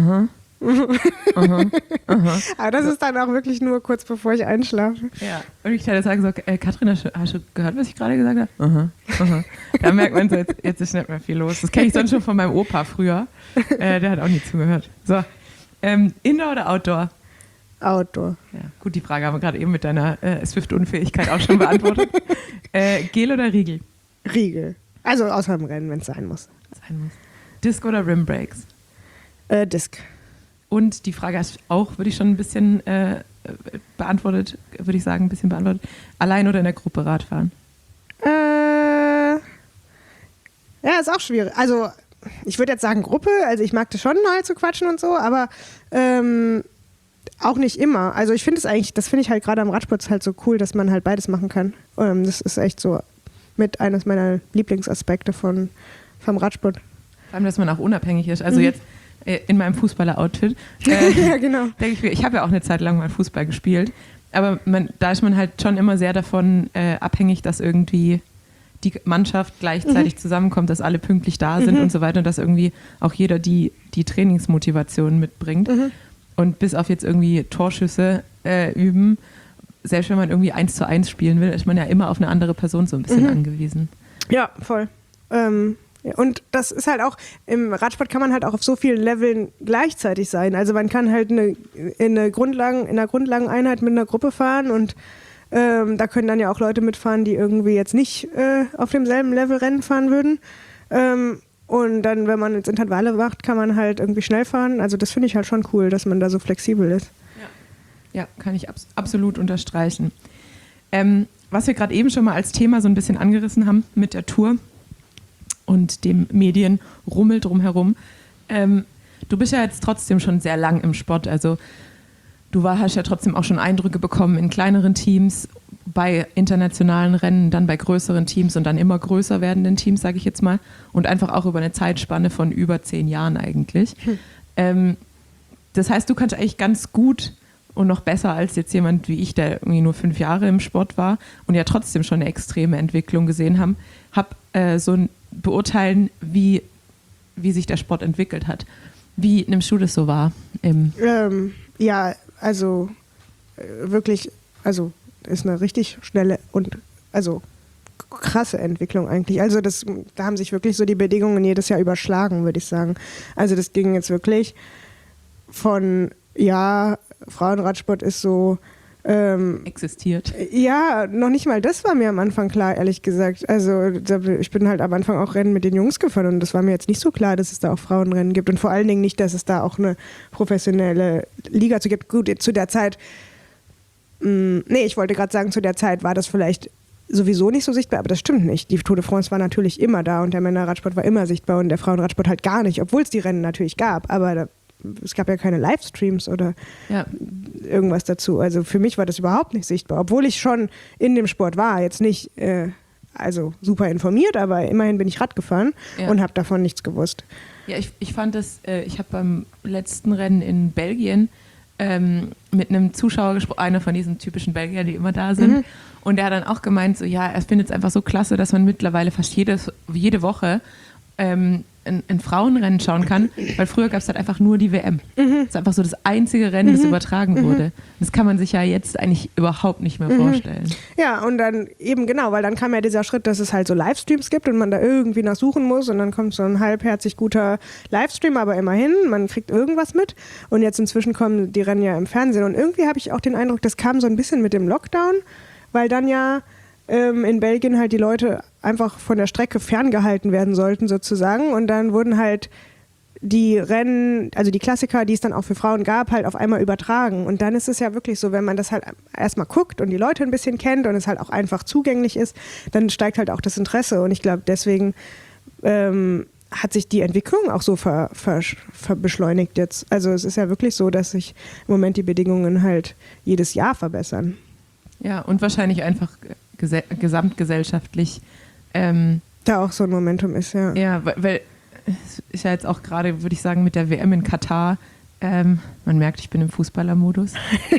Aber das ist dann auch wirklich nur kurz bevor ich einschlafe. Ja, und ich sage so, Katrin, hast du gehört, was ich gerade gesagt habe? Da merkt man so, jetzt ist nicht mehr viel los. Das kenne ich sonst schon von meinem Opa früher. Der hat auch nie zugehört. So, Indoor oder Outdoor? Outdoor. Ja, gut, die Frage haben wir gerade eben mit deiner Swift-Unfähigkeit auch schon beantwortet. Gel oder Riegel? Riegel. Also außer im Rennen, wenn es sein muss. Disc oder Rimbreaks? Disc. Und die Frage hast du auch, würde ich schon ein bisschen beantwortet, würde ich sagen, ein bisschen beantwortet. Allein oder in der Gruppe Radfahren? Ja, ist auch schwierig. Also ich würde jetzt sagen Gruppe, also ich mag das schon mal zu quatschen und so, aber auch nicht immer. Also ich finde das finde ich halt gerade am Radsport halt so cool, dass man halt beides machen kann. Das ist echt so mit eines meiner Lieblingsaspekte vom Radsport. Vor allem, dass man auch unabhängig ist. Also jetzt in meinem Fußballer-Outfit. Ja, genau. Denke ich habe ja auch eine Zeit lang mal Fußball gespielt. Aber da ist man halt schon immer sehr davon abhängig, dass irgendwie die Mannschaft gleichzeitig zusammenkommt, dass alle pünktlich da sind und so weiter und dass irgendwie auch jeder die Trainingsmotivation mitbringt. Und bis auf jetzt irgendwie Torschüsse üben, selbst wenn man irgendwie 1:1 spielen will, ist man ja immer auf eine andere Person so ein bisschen angewiesen. Ja, voll. Und das ist halt auch, im Radsport kann man halt auch auf so vielen Leveln gleichzeitig sein. Also man kann halt in einer Grundlageneinheit mit einer Gruppe fahren und da können dann ja auch Leute mitfahren, die irgendwie jetzt nicht auf demselben Level Rennen fahren würden. Und dann, wenn man jetzt Intervalle macht, kann man halt irgendwie schnell fahren. Also das finde ich halt schon cool, dass man da so flexibel ist. Ja, kann ich absolut unterstreichen. Was wir gerade eben schon mal als Thema so ein bisschen angerissen haben mit der Tour und dem Medienrummel drumherum. Du bist ja jetzt trotzdem schon sehr lang im Sport. Also du hast ja trotzdem auch schon Eindrücke bekommen in kleineren Teams, bei internationalen Rennen, dann bei größeren Teams und dann immer größer werdenden Teams, sage ich jetzt mal. Und einfach auch über eine Zeitspanne von über 10 Jahren eigentlich. Das heißt, du kannst eigentlich ganz gut und noch besser als jetzt jemand wie ich, der irgendwie nur 5 Jahre im Sport war und ja trotzdem schon eine extreme Entwicklung gesehen haben, so ein beurteilen, wie sich der Sport entwickelt hat. Wie nimmst du das so wahr? Ja, also wirklich, also ist eine richtig schnelle und also krasse Entwicklung eigentlich. Also da haben sich wirklich so die Bedingungen jedes Jahr überschlagen, würde ich sagen. Also das ging jetzt wirklich von, ja, Frauenradsport ist so existiert. Ja, noch nicht mal das war mir am Anfang klar, ehrlich gesagt. Also ich bin halt am Anfang auch Rennen mit den Jungs gefahren und das war mir jetzt nicht so klar, dass es da auch Frauenrennen gibt und vor allen Dingen nicht, dass es da auch eine professionelle Liga zu gibt. Gut, zu der Zeit, ich wollte gerade sagen, zu der Zeit war das vielleicht sowieso nicht so sichtbar, aber das stimmt nicht. Die Tour de France war natürlich immer da und der Männerradsport war immer sichtbar und der Frauenradsport halt gar nicht, obwohl es die Rennen natürlich gab, aber es gab ja keine Livestreams oder irgendwas dazu. Also für mich war das überhaupt nicht sichtbar, obwohl ich schon in dem Sport war. Jetzt nicht also super informiert, aber immerhin bin ich Rad gefahren und habe davon nichts gewusst. Ja, ich fand das, ich habe beim letzten Rennen in Belgien mit einem Zuschauer gesprochen, einer von diesen typischen Belgiern, die immer da sind. Und der hat dann auch gemeint, so ja, er findet es einfach so klasse, dass man mittlerweile fast jede Woche ein Frauenrennen schauen kann, weil früher gab es halt einfach nur die WM. Das ist einfach so das einzige Rennen, das übertragen wurde. Das kann man sich ja jetzt eigentlich überhaupt nicht mehr vorstellen. Ja, und dann eben genau, weil dann kam ja dieser Schritt, dass es halt so Livestreams gibt und man da irgendwie nachsuchen muss und dann kommt so ein halbherzig guter Livestream, aber immerhin, man kriegt irgendwas mit. Und jetzt inzwischen kommen die Rennen ja im Fernsehen und irgendwie habe ich auch den Eindruck, das kam so ein bisschen mit dem Lockdown, weil dann ja in Belgien halt die Leute einfach von der Strecke ferngehalten werden sollten sozusagen und dann wurden halt die Rennen, also die Klassiker, die es dann auch für Frauen gab, halt auf einmal übertragen und dann ist es ja wirklich so, wenn man das halt erstmal guckt und die Leute ein bisschen kennt und es halt auch einfach zugänglich ist, dann steigt halt auch das Interesse und ich glaube deswegen hat sich die Entwicklung auch so beschleunigt jetzt. Also es ist ja wirklich so, dass sich im Moment die Bedingungen halt jedes Jahr verbessern. Ja, und wahrscheinlich einfach gesamtgesellschaftlich da auch so ein Momentum ist, ja. Ja, weil es ist ja jetzt auch gerade, würde ich sagen, mit der WM in Katar, man merkt, ich bin im Fußballermodus,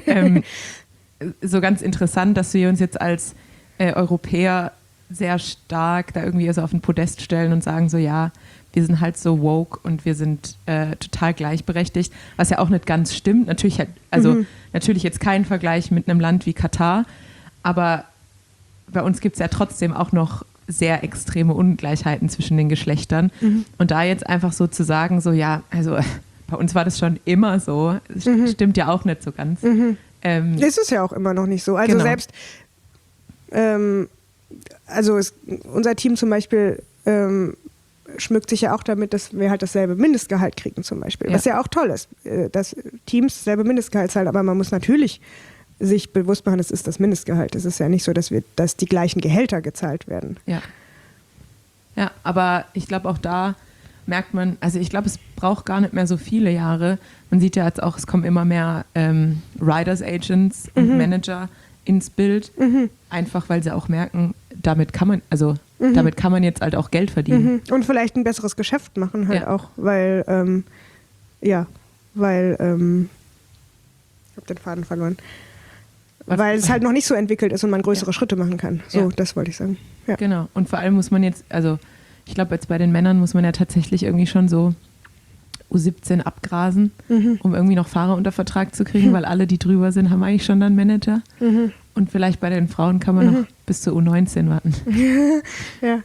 so ganz interessant, dass wir uns jetzt als Europäer sehr stark da irgendwie so auf ein Podest stellen und sagen so, ja, wir sind halt so woke und wir sind total gleichberechtigt, was ja auch nicht ganz stimmt. Natürlich jetzt kein Vergleich mit einem Land wie Katar, aber bei uns gibt es ja trotzdem auch noch sehr extreme Ungleichheiten zwischen den Geschlechtern. Und da jetzt einfach so zu sagen, so ja, also bei uns war das schon immer so, das stimmt ja auch nicht so ganz. Ist es ja auch immer noch nicht so. Also selbst, unser Team zum Beispiel schmückt sich ja auch damit, dass wir halt dasselbe Mindestgehalt kriegen zum Beispiel. Was ja auch toll ist, dass Teams dasselbe Mindestgehalt zahlen, aber man muss natürlich sich bewusst machen, das ist das Mindestgehalt. Es ist ja nicht so, dass die gleichen Gehälter gezahlt werden. Ja, aber ich glaube auch da merkt man, also ich glaube, es braucht gar nicht mehr so viele Jahre. Man sieht ja jetzt auch, es kommen immer mehr Riders Agents und Manager ins Bild, einfach weil sie auch merken, damit kann man jetzt halt auch Geld verdienen. Und vielleicht ein besseres Geschäft machen halt auch, weil ich habe den Faden verloren. Weil es halt noch nicht so entwickelt ist und man größere Schritte machen kann. So, das wollte ich sagen. Ja. Genau. Und vor allem muss man jetzt, also ich glaube jetzt bei den Männern muss man ja tatsächlich irgendwie schon so U17 abgrasen, um irgendwie noch Fahrer unter Vertrag zu kriegen, weil alle, die drüber sind, haben eigentlich schon dann Manager. Und vielleicht bei den Frauen kann man noch bis zur U19 warten. Ja.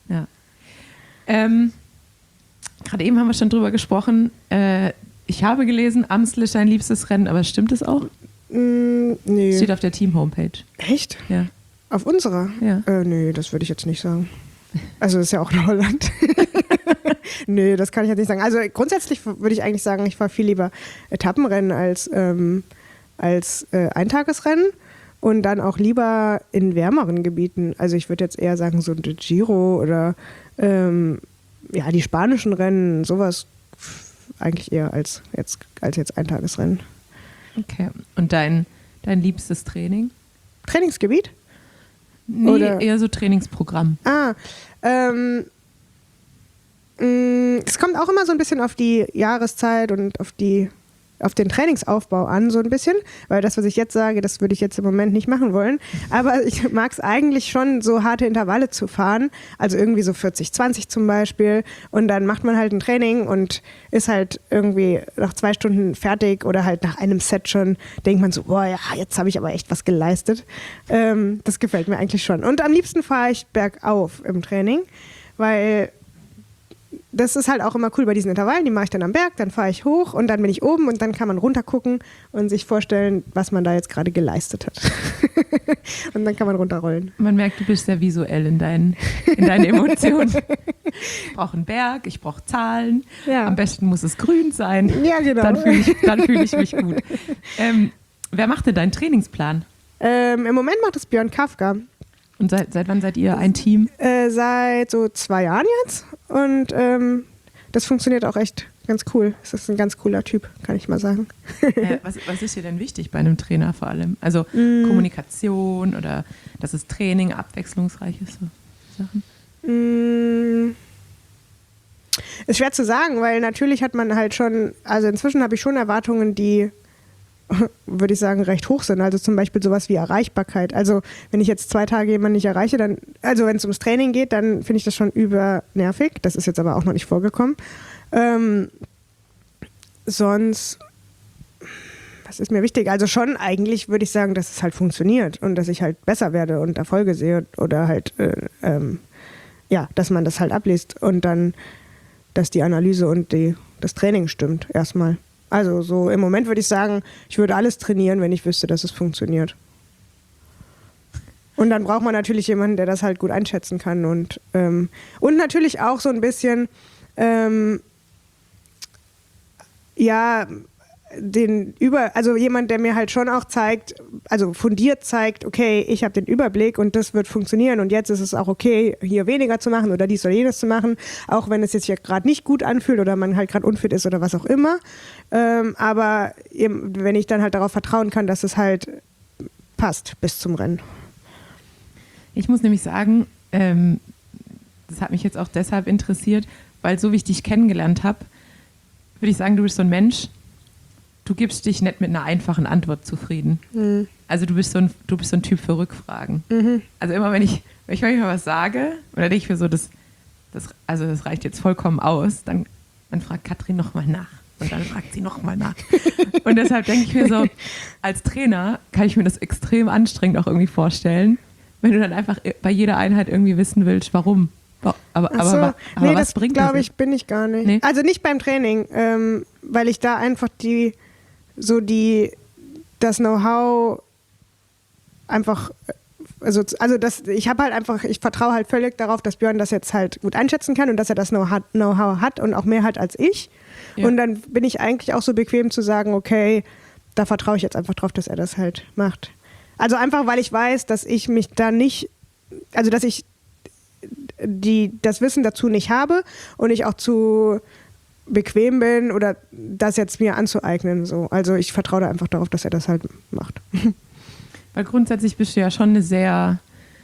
Gerade eben haben wir schon drüber gesprochen. Ich habe gelesen, Amstel ist dein liebstes Rennen, aber stimmt das auch? Nee. Steht auf der Team-Homepage. Echt? Ja. Auf unserer? Ja. Nee, das würde ich jetzt nicht sagen. Also das ist ja auch in Holland. Nee, das kann ich jetzt nicht sagen. Also grundsätzlich würde ich eigentlich sagen, ich fahre viel lieber Etappenrennen als Eintagesrennen und dann auch lieber in wärmeren Gebieten. Also ich würde jetzt eher sagen so ein Giro oder die spanischen Rennen, sowas eigentlich eher als jetzt Eintagesrennen. Okay. Und dein liebstes Training? Trainingsgebiet? Nee, Oder? Eher so Trainingsprogramm. Es kommt auch immer so ein bisschen auf die Jahreszeit und auf den Trainingsaufbau an, so ein bisschen, weil das, was ich jetzt sage, das würde ich jetzt im Moment nicht machen wollen, aber ich mag es eigentlich schon, so harte Intervalle zu fahren, also irgendwie so 40-20 zum Beispiel und dann macht man halt ein Training und ist halt irgendwie nach 2 Stunden fertig oder halt nach einem Set schon, denkt man so, boah, ja, jetzt habe ich aber echt was geleistet. Das gefällt mir eigentlich schon. Und am liebsten fahre ich bergauf im Training, weil das ist halt auch immer cool bei diesen Intervallen, die mache ich dann am Berg, dann fahre ich hoch und dann bin ich oben und dann kann man runter gucken und sich vorstellen, was man da jetzt gerade geleistet hat. Und dann kann man runterrollen. Man merkt, du bist sehr visuell in deinen Emotionen. Ich brauche einen Berg, ich brauche Zahlen, Ja. Am besten muss es grün sein. Ja, genau. Dann fühl ich mich gut. Wer macht denn deinen Trainingsplan? Im Moment macht es Björn Kafka. Und seit wann seid ihr ein Team? Seit so 2 Jahren jetzt und das funktioniert auch echt ganz cool. Es ist ein ganz cooler Typ, kann ich mal sagen. Was ist dir denn wichtig bei einem Trainer vor allem? Also Kommunikation oder dass das Training abwechslungsreich ist, so Sachen? Ist schwer zu sagen, weil natürlich hat man halt schon, also inzwischen habe ich schon Erwartungen, die, würde ich sagen, recht hoch sind. Also zum Beispiel sowas wie Erreichbarkeit. Also wenn ich jetzt 2 Tage jemanden nicht erreiche, dann, also wenn es ums Training geht, dann finde ich das schon übernervig. Das ist jetzt aber auch noch nicht vorgekommen. Sonst, was ist mir wichtig? Also schon eigentlich würde ich sagen, dass es halt funktioniert und dass ich halt besser werde und Erfolge sehe oder halt, dass man das halt abliest und dann, dass die Analyse und das Training stimmt erstmal. Also so im Moment würde ich sagen, ich würde alles trainieren, wenn ich wüsste, dass es funktioniert. Und dann braucht man natürlich jemanden, der das halt gut einschätzen kann und natürlich auch so ein bisschen also jemand, der mir halt schon auch zeigt, also fundiert zeigt, okay, ich habe den Überblick und das wird funktionieren und jetzt ist es auch okay, hier weniger zu machen oder dies oder jenes zu machen, auch wenn es jetzt hier gerade nicht gut anfühlt oder man halt gerade unfit ist oder was auch immer. Aber wenn ich dann halt darauf vertrauen kann, dass es halt passt bis zum Rennen. Ich muss nämlich sagen, das hat mich jetzt auch deshalb interessiert, weil so wie ich dich kennengelernt habe, würde ich sagen, du bist so ein Mensch, du gibst dich nicht mit einer einfachen Antwort zufrieden. Mhm. Also du bist so ein Typ für Rückfragen. Mhm. Also immer wenn ich manchmal was sage, oder denke ich mir so, das reicht jetzt vollkommen aus, dann fragt Katrin nochmal nach. Und dann fragt sie nochmal nach. Und deshalb denke ich mir so, als Trainer kann ich mir das extrem anstrengend auch irgendwie vorstellen, wenn du dann einfach bei jeder Einheit irgendwie wissen willst, warum. Aber nee, was bringt das? Glaube ich, bin ich gar nicht. Nee? Also nicht beim Training, weil ich da einfach das Know-how einfach, ich vertraue halt völlig darauf, dass Björn das jetzt halt gut einschätzen kann und dass er das Know-how hat und auch mehr hat als ich. Ja. Und dann bin ich eigentlich auch so bequem zu sagen, okay, da vertraue ich jetzt einfach drauf, dass er das halt macht. Also einfach, weil ich weiß, dass ich mich da nicht, also dass ich das Wissen dazu nicht habe und ich auch zu bequem bin oder das jetzt mir anzueignen. So. Also ich vertraue da einfach darauf, dass er das halt macht. Weil grundsätzlich bist du ja schon eine sehr,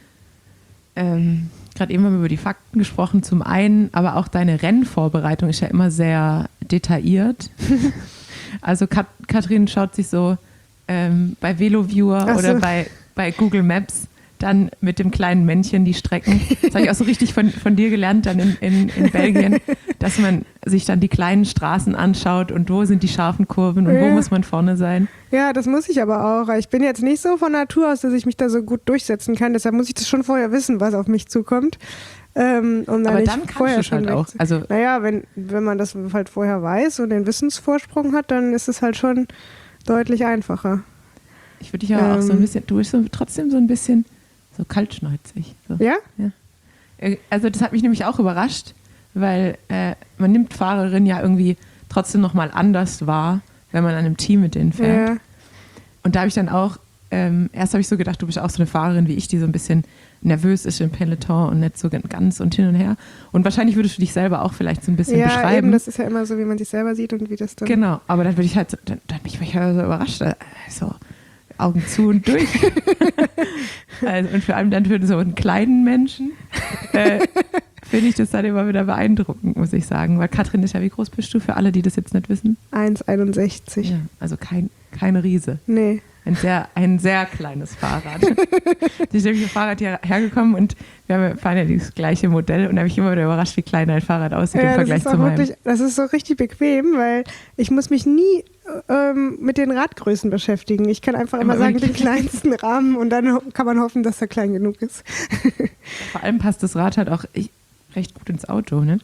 gerade eben haben wir über die Fakten gesprochen, zum einen, aber auch deine Rennvorbereitung ist ja immer sehr detailliert. Also Katrin schaut sich so bei VeloViewer oder bei Google Maps dann mit dem kleinen Männchen die Strecken. Das habe ich auch so richtig von dir gelernt dann in Belgien, dass man sich dann die kleinen Straßen anschaut und wo sind die scharfen Kurven und wo muss man vorne sein. Ja, das muss ich aber auch. Ich bin jetzt nicht so von Natur aus, dass ich mich da so gut durchsetzen kann. Deshalb muss ich das schon vorher wissen, was auf mich zukommt. Aber dann kannst du es halt auch. Also naja, wenn man das halt vorher weiß und den Wissensvorsprung hat, dann ist es halt schon deutlich einfacher. Ich würde dich aber auch so ein bisschen, du bist trotzdem so ein bisschen so kaltschnäuzig. So. Ja? Also das hat mich nämlich auch überrascht, weil man nimmt Fahrerinnen ja irgendwie trotzdem nochmal anders wahr, wenn man an einem Team mit denen fährt. Ja. Und da habe ich dann auch, erst habe ich so gedacht, du bist auch so eine Fahrerin wie ich, die so ein bisschen nervös ist im Peloton und nicht so ganz und hin und her. Und wahrscheinlich würdest du dich selber auch vielleicht so ein bisschen beschreiben. Ja, eben, das ist ja immer so, wie man sich selber sieht und wie das dann... Genau, aber dann würde ich halt, dann bin ich halt so überrascht, so Augen zu und durch. Also, und vor allem dann für so einen kleinen Menschen finde ich das dann immer wieder beeindruckend, muss ich sagen. Weil Katrin ist ja, wie groß bist du für alle, die das jetzt nicht wissen? 1,61. Ja, also kein Riese. Nee. Ein sehr kleines Fahrrad. Ich bin mit dem Fahrrad hierher gekommen und wir fahren ja das gleiche Modell und da habe ich immer wieder überrascht, wie klein ein Fahrrad aussieht im Vergleich zu meinem. Das ist so richtig bequem, weil ich muss mich nie mit den Radgrößen beschäftigen. Ich kann einfach immer sagen, den kleinsten Rahmen und dann kann man hoffen, dass er klein genug ist. Vor allem passt das Rad halt auch recht gut ins Auto, ne?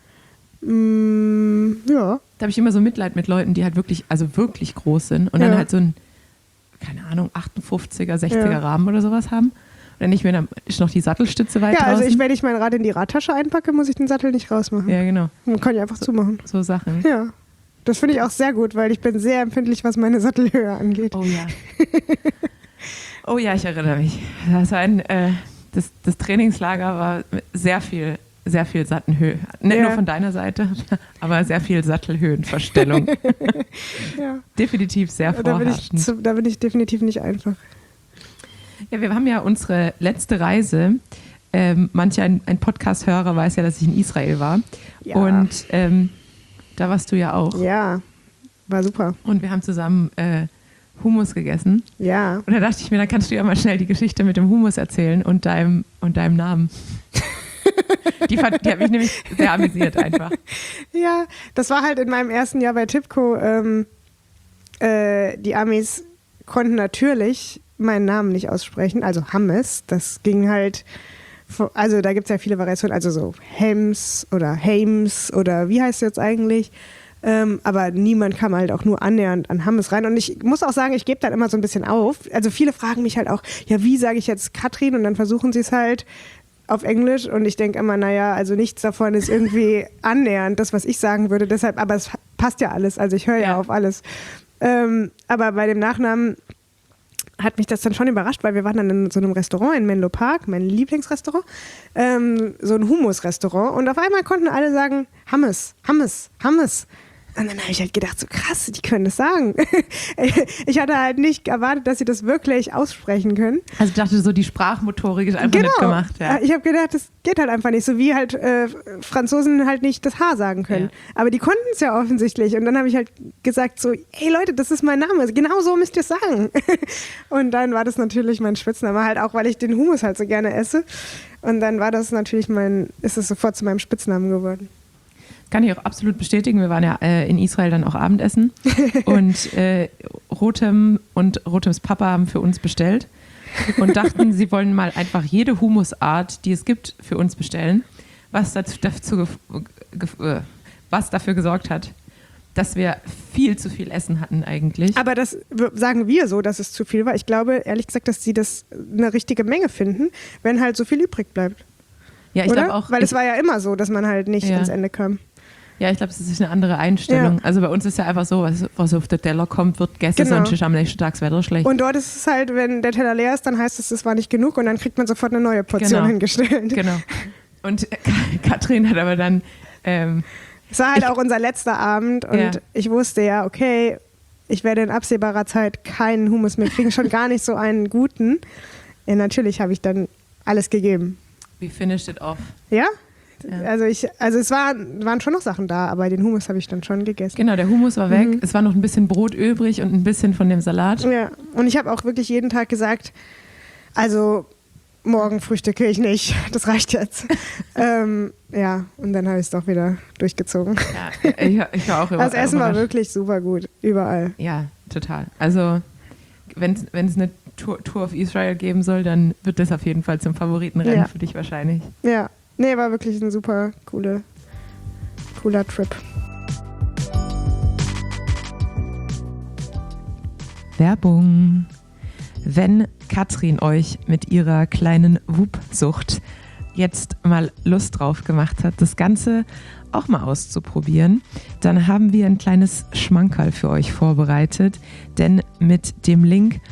Ja. Da habe ich immer so Mitleid mit Leuten, die halt wirklich groß sind und dann halt so ein, keine Ahnung, 58er, 60er Rahmen oder sowas haben. Und dann nicht mehr, dann ist noch die Sattelstütze weit draußen. Also wenn ich mein Rad in die Radtasche einpacke, muss ich den Sattel nicht rausmachen. Ja, genau. Man kann ja einfach zumachen. So Sachen. Ja. Das finde ich auch sehr gut, weil ich bin sehr empfindlich, was meine Sattelhöhe angeht. Oh ja. Oh ja, ich erinnere mich. Das war das Trainingslager war sehr viel Sattelhöhe. Nicht nur von deiner Seite, aber sehr viel Sattelhöhenverstellung. Ja. Definitiv sehr vorherrschend. Da bin ich definitiv nicht einfach. Ja, wir haben ja unsere letzte Reise. Mancher ein Podcast-Hörer weiß ja, dass ich in Israel war. Ja. Und da warst du ja auch. Ja, war super. Und wir haben zusammen Hummus gegessen. Ja. Und da dachte ich mir, dann kannst du ja mal schnell die Geschichte mit dem Hummus erzählen und deinem Namen. Die hat mich nämlich sehr amüsiert einfach. Ja, das war halt in meinem ersten Jahr bei Tipco. Die Amis konnten natürlich meinen Namen nicht aussprechen, also Hammes. Das ging halt, also da gibt es ja viele Variationen, also so Hems oder Hames oder wie heißt es jetzt eigentlich? Aber niemand kam halt auch nur annähernd an Hammes rein. Und ich muss auch sagen, ich gebe dann immer so ein bisschen auf. Also viele fragen mich halt auch, ja, wie sage ich jetzt Katrin? Und dann versuchen sie es halt auf Englisch und ich denke immer, naja, also nichts davon ist irgendwie annähernd das, was ich sagen würde, deshalb, aber es passt ja alles, also ich höre ja auf alles. Aber bei dem Nachnamen hat mich das dann schon überrascht, weil wir waren dann in so einem Restaurant in Menlo Park, mein Lieblingsrestaurant, so ein Hummus-Restaurant und auf einmal konnten alle sagen, Hammes, Hammes, Hammes. Und dann habe ich halt gedacht, so krass, die können das sagen. Ich hatte halt nicht erwartet, dass sie das wirklich aussprechen können. Also ich dachte so, die Sprachmotorik ist einfach nicht gemacht. Ja. Ich habe gedacht, das geht halt einfach nicht. So wie halt Franzosen halt nicht das H sagen können. Ja. Aber die konnten es ja offensichtlich. Und dann habe ich halt gesagt so, hey Leute, das ist mein Name. Also genau so müsst ihr es sagen. Und dann war das natürlich mein Spitzname, halt auch, weil ich den Hummus halt so gerne esse. Und dann war das natürlich ist es sofort zu meinem Spitznamen geworden. Kann ich auch absolut bestätigen. Wir waren ja in Israel dann auch Abendessen und Rotems Papa haben für uns bestellt und dachten, sie wollen mal einfach jede Humusart, die es gibt, für uns bestellen, was dafür gesorgt hat, dass wir viel zu viel Essen hatten eigentlich. Aber das sagen wir so, dass es zu viel war. Ich glaube, ehrlich gesagt, dass sie das eine richtige Menge finden, wenn halt so viel übrig bleibt. Ja, ich glaube auch. Weil es war ja immer so, dass man halt nicht ans Ende kam. Ja, ich glaube, es ist eine andere Einstellung. Ja. Also bei uns ist ja einfach so, was auf den Teller kommt, wird gegessen, sonst ist am nächsten Tag das Wetter schlecht. Und dort ist es halt, wenn der Teller leer ist, dann heißt es, es war nicht genug und dann kriegt man sofort eine neue Portion hingestellt. Genau. Und Katrin hat aber dann... es war halt auch unser letzter Abend und ich wusste ja, okay, ich werde in absehbarer Zeit keinen Hummus mehr kriegen, schon gar nicht so einen guten. Ja, natürlich habe ich dann alles gegeben. We finished it off. Ja? Also es waren schon noch Sachen da, aber den Hummus habe ich dann schon gegessen. Genau, der Hummus war weg. Es war noch ein bisschen Brot übrig und ein bisschen von dem Salat. Ja, und ich habe auch wirklich jeden Tag gesagt, also morgen frühstücke ich nicht, das reicht jetzt. Ja, und dann habe ich es doch wieder durchgezogen. Ja, ich war auch das Essen war wirklich super gut, überall. Ja, total. Also wenn es eine Tour of Israel geben soll, dann wird das auf jeden Fall zum Favoritenrennen für dich wahrscheinlich. Ja, nee, war wirklich ein super cooler Trip. Werbung. Wenn Katrin euch mit ihrer kleinen Whoop-Sucht jetzt mal Lust drauf gemacht hat, das Ganze auch mal auszuprobieren, dann haben wir ein kleines Schmankerl für euch vorbereitet, denn mit dem Link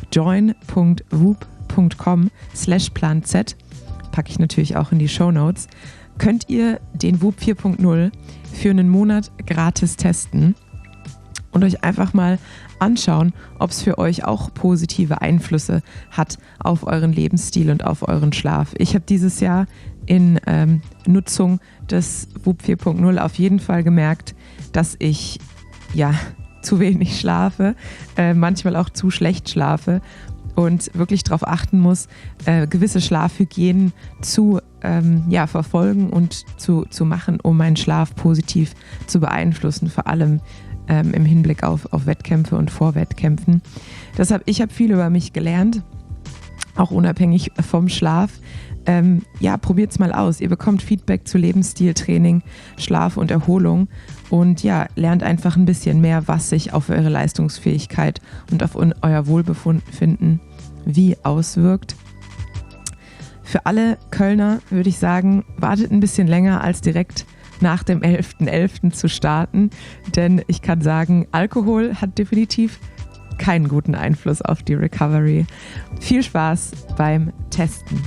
join.whoop.com/planz, packe ich natürlich auch in die Shownotes, könnt ihr den Whoop 4.0 für einen Monat gratis testen und euch einfach mal anschauen, ob es für euch auch positive Einflüsse hat auf euren Lebensstil und auf euren Schlaf. Ich habe dieses Jahr in Nutzung des Whoop 4.0 auf jeden Fall gemerkt, dass ich zu wenig schlafe, manchmal auch zu schlecht schlafe und wirklich darauf achten muss, gewisse Schlafhygienen zu verfolgen und zu machen, um meinen Schlaf positiv zu beeinflussen, vor allem im Hinblick auf Wettkämpfe und Vorwettkämpfen. Deshalb, ich habe viel über mich gelernt, auch unabhängig vom Schlaf. Probiert es mal aus. Ihr bekommt Feedback zu Lebensstiltraining, Schlaf und Erholung und lernt einfach ein bisschen mehr, was sich auf eure Leistungsfähigkeit und auf euer Wohlbefinden wie auswirkt. Für alle Kölner würde ich sagen, wartet ein bisschen länger als direkt nach dem 11.11. zu starten, denn ich kann sagen, Alkohol hat definitiv keinen guten Einfluss auf die Recovery. Viel Spaß beim Testen.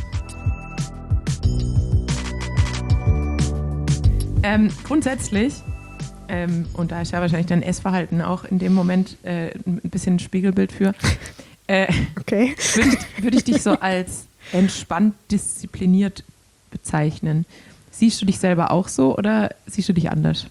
Grundsätzlich, und da ist ja wahrscheinlich dein Essverhalten auch in dem Moment ein bisschen ein Spiegelbild für, okay. würde ich dich so als entspannt diszipliniert bezeichnen. Siehst du dich selber auch so oder siehst du dich anders?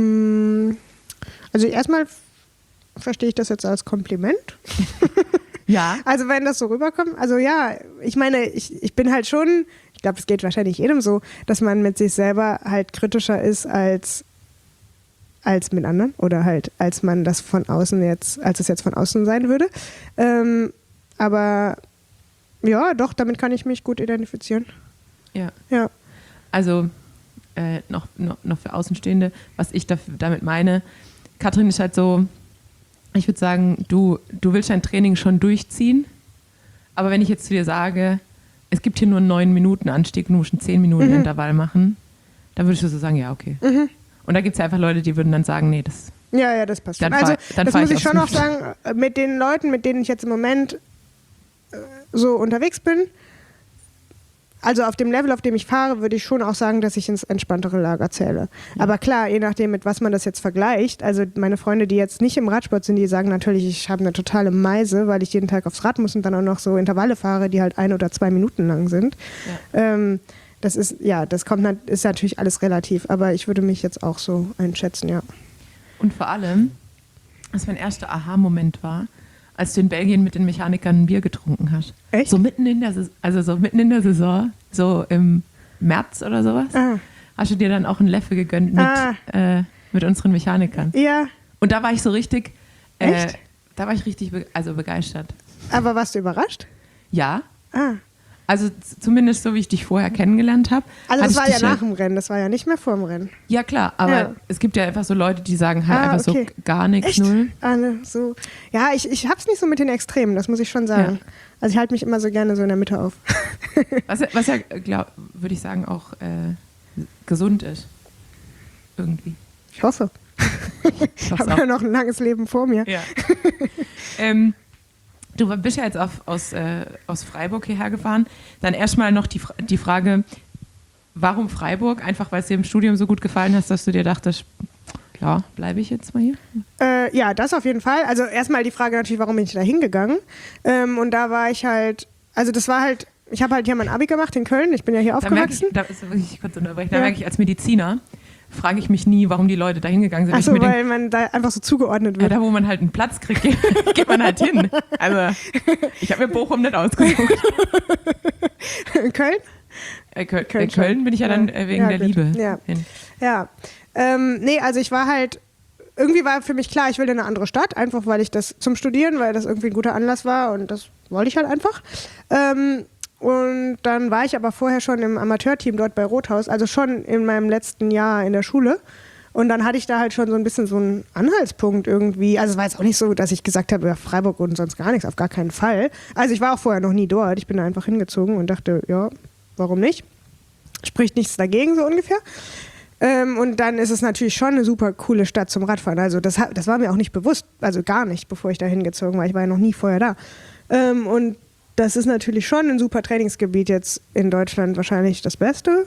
Also erstmal verstehe ich das jetzt als Kompliment. Ja. Also wenn das so rüberkommt, also ja, ich meine, ich bin halt schon, ich glaube, es geht wahrscheinlich jedem so, dass man mit sich selber halt kritischer ist als mit anderen oder halt als man das von außen als es jetzt von außen sein würde. Aber ja, doch, damit kann ich mich gut identifizieren. Ja. Ja. Also noch für Außenstehende, was ich damit meine. Katrin ist halt so, ich würde sagen, du willst dein Training schon durchziehen, aber wenn ich jetzt zu dir sage, es gibt hier nur einen 9-Minuten-Anstieg, du musst einen 10-Minuten-Intervall machen, dann würdest du so sagen, ja, okay. Und da gibt es ja einfach Leute, die würden dann sagen, nee, das... Ja, das passt schon. Also das muss ich schon auch sagen, mit den Leuten, mit denen ich jetzt im Moment so unterwegs bin, also auf dem Level, auf dem ich fahre, würde ich schon auch sagen, dass ich ins entspanntere Lager zähle. Ja. Aber klar, je nachdem, mit was man das jetzt vergleicht, also meine Freunde, die jetzt nicht im Radsport sind, die sagen natürlich, ich habe eine totale Meise, weil ich jeden Tag aufs Rad muss und dann auch noch so Intervalle fahre, die halt 1 oder 2 Minuten lang sind. Ja. Das ist, ist natürlich alles relativ, aber ich würde mich jetzt auch so einschätzen, ja. Und vor allem, was mein erster Aha-Moment war, als du in Belgien mit den Mechanikern ein Bier getrunken hast. Echt? So mitten in der Saison, so im März oder sowas, hast du dir dann auch einen Leffe gegönnt mit unseren Mechanikern. Ja. Und da war ich so richtig, Echt? Da war ich richtig begeistert. Aber warst du überrascht? Ja. Also zumindest so, wie ich dich vorher kennengelernt habe. Also das war ja nach dem Rennen, das war ja nicht mehr vor dem Rennen. Ja klar, aber es gibt ja einfach so Leute, die sagen halt einfach so gar nichts, echt? Null. So. Ja, ich hab's nicht so mit den Extremen, das muss ich schon sagen. Ja. Also ich halte mich immer so gerne so in der Mitte auf. Was ja, würde ich sagen, auch gesund ist. Irgendwie. Ich hoffe. Ich habe ja noch ein langes Leben vor mir. Ja. Du bist ja jetzt aus Freiburg hierher gefahren. Dann erstmal noch die Frage, warum Freiburg? Einfach, weil es dir im Studium so gut gefallen hat, dass du dir dachtest, ja, bleibe ich jetzt mal hier? Ja, das auf jeden Fall. Also erstmal die Frage natürlich, warum bin ich da hingegangen? Und da war ich halt, also das war halt, ich habe halt hier mein Abi gemacht in Köln, ich bin ja hier aufgewachsen. Ich merke ich als Mediziner, frage ich mich nie, warum die Leute da hingegangen sind. Achso, weil man da einfach so zugeordnet wird. Ja, da wo man halt einen Platz kriegt, geht man halt hin. Also ich habe mir Bochum nicht ausgesucht. Köln? Köln bin ich ja dann wegen der gut. Liebe hin. Ja. Nee, also ich war halt, irgendwie war für mich klar, ich will in eine andere Stadt, einfach weil ich das zum Studieren, weil das irgendwie ein guter Anlass war und das wollte ich halt einfach. Und dann war ich aber vorher schon im Amateurteam dort bei Rothaus, also schon in meinem letzten Jahr in der Schule. Und dann hatte ich da halt schon so ein bisschen so einen Anhaltspunkt irgendwie. Also es war jetzt auch nicht so, dass ich gesagt habe, ja, Freiburg und sonst gar nichts, auf gar keinen Fall. Also ich war auch vorher noch nie dort. Ich bin da einfach hingezogen und dachte, ja, warum nicht? Spricht nichts dagegen, so ungefähr. Und dann ist es natürlich schon eine super coole Stadt zum Radfahren. Also das war mir auch nicht bewusst, also gar nicht, bevor ich da hingezogen war. Ich war ja noch nie vorher da. Und das ist natürlich schon ein super Trainingsgebiet jetzt in Deutschland, wahrscheinlich das Beste.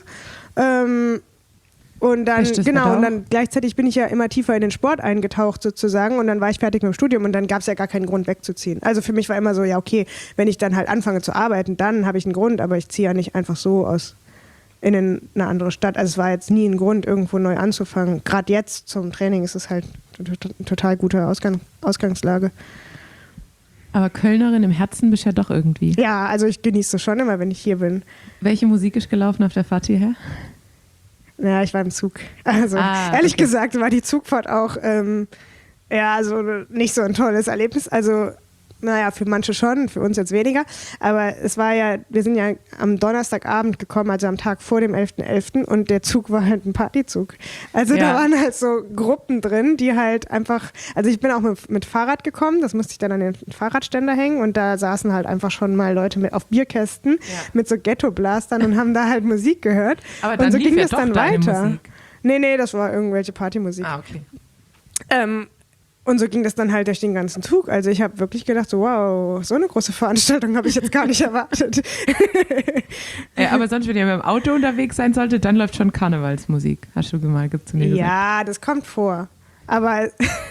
Und dann, und dann gleichzeitig bin ich ja immer tiefer in den Sport eingetaucht sozusagen und dann war ich fertig mit dem Studium und dann gab es ja gar keinen Grund wegzuziehen. Also für mich war immer so, ja okay, wenn ich dann halt anfange zu arbeiten, dann habe ich einen Grund, aber ich ziehe ja nicht einfach so in eine andere Stadt. Also es war jetzt nie ein Grund, irgendwo neu anzufangen. Gerade jetzt zum Training ist es halt eine total gute Ausgangslage. Aber Kölnerin im Herzen bist du ja doch irgendwie. Ja, also ich genieße es schon immer, wenn ich hier bin. Welche Musik ist gelaufen auf der Fahrt hierher? Ja, ich war im Zug. Also ehrlich gesagt war die Zugfahrt auch so nicht so ein tolles Erlebnis. Also naja, für manche schon, für uns jetzt weniger. Aber es war ja, wir sind ja am Donnerstagabend gekommen, also am Tag vor dem 11.11. und der Zug war halt ein Partyzug. Also da waren halt so Gruppen drin, die halt einfach, also ich bin auch mit Fahrrad gekommen, das musste ich dann an den Fahrradständer hängen und da saßen halt einfach schon mal Leute auf Bierkästen mit so Ghetto-Blastern und haben da halt Musik gehört. Aber dann und so lief ging ja das doch dann deine weiter. Musik. Nee, das war irgendwelche Partymusik. Ah, okay. Und so ging das dann halt durch den ganzen Zug. Also ich habe wirklich gedacht, so, wow, so eine große Veranstaltung habe ich jetzt gar nicht erwartet. Aber sonst, wenn ihr mit dem Auto unterwegs sein solltet, dann läuft schon Karnevalsmusik. Hast du mal gesagt? Ja, das kommt vor. Aber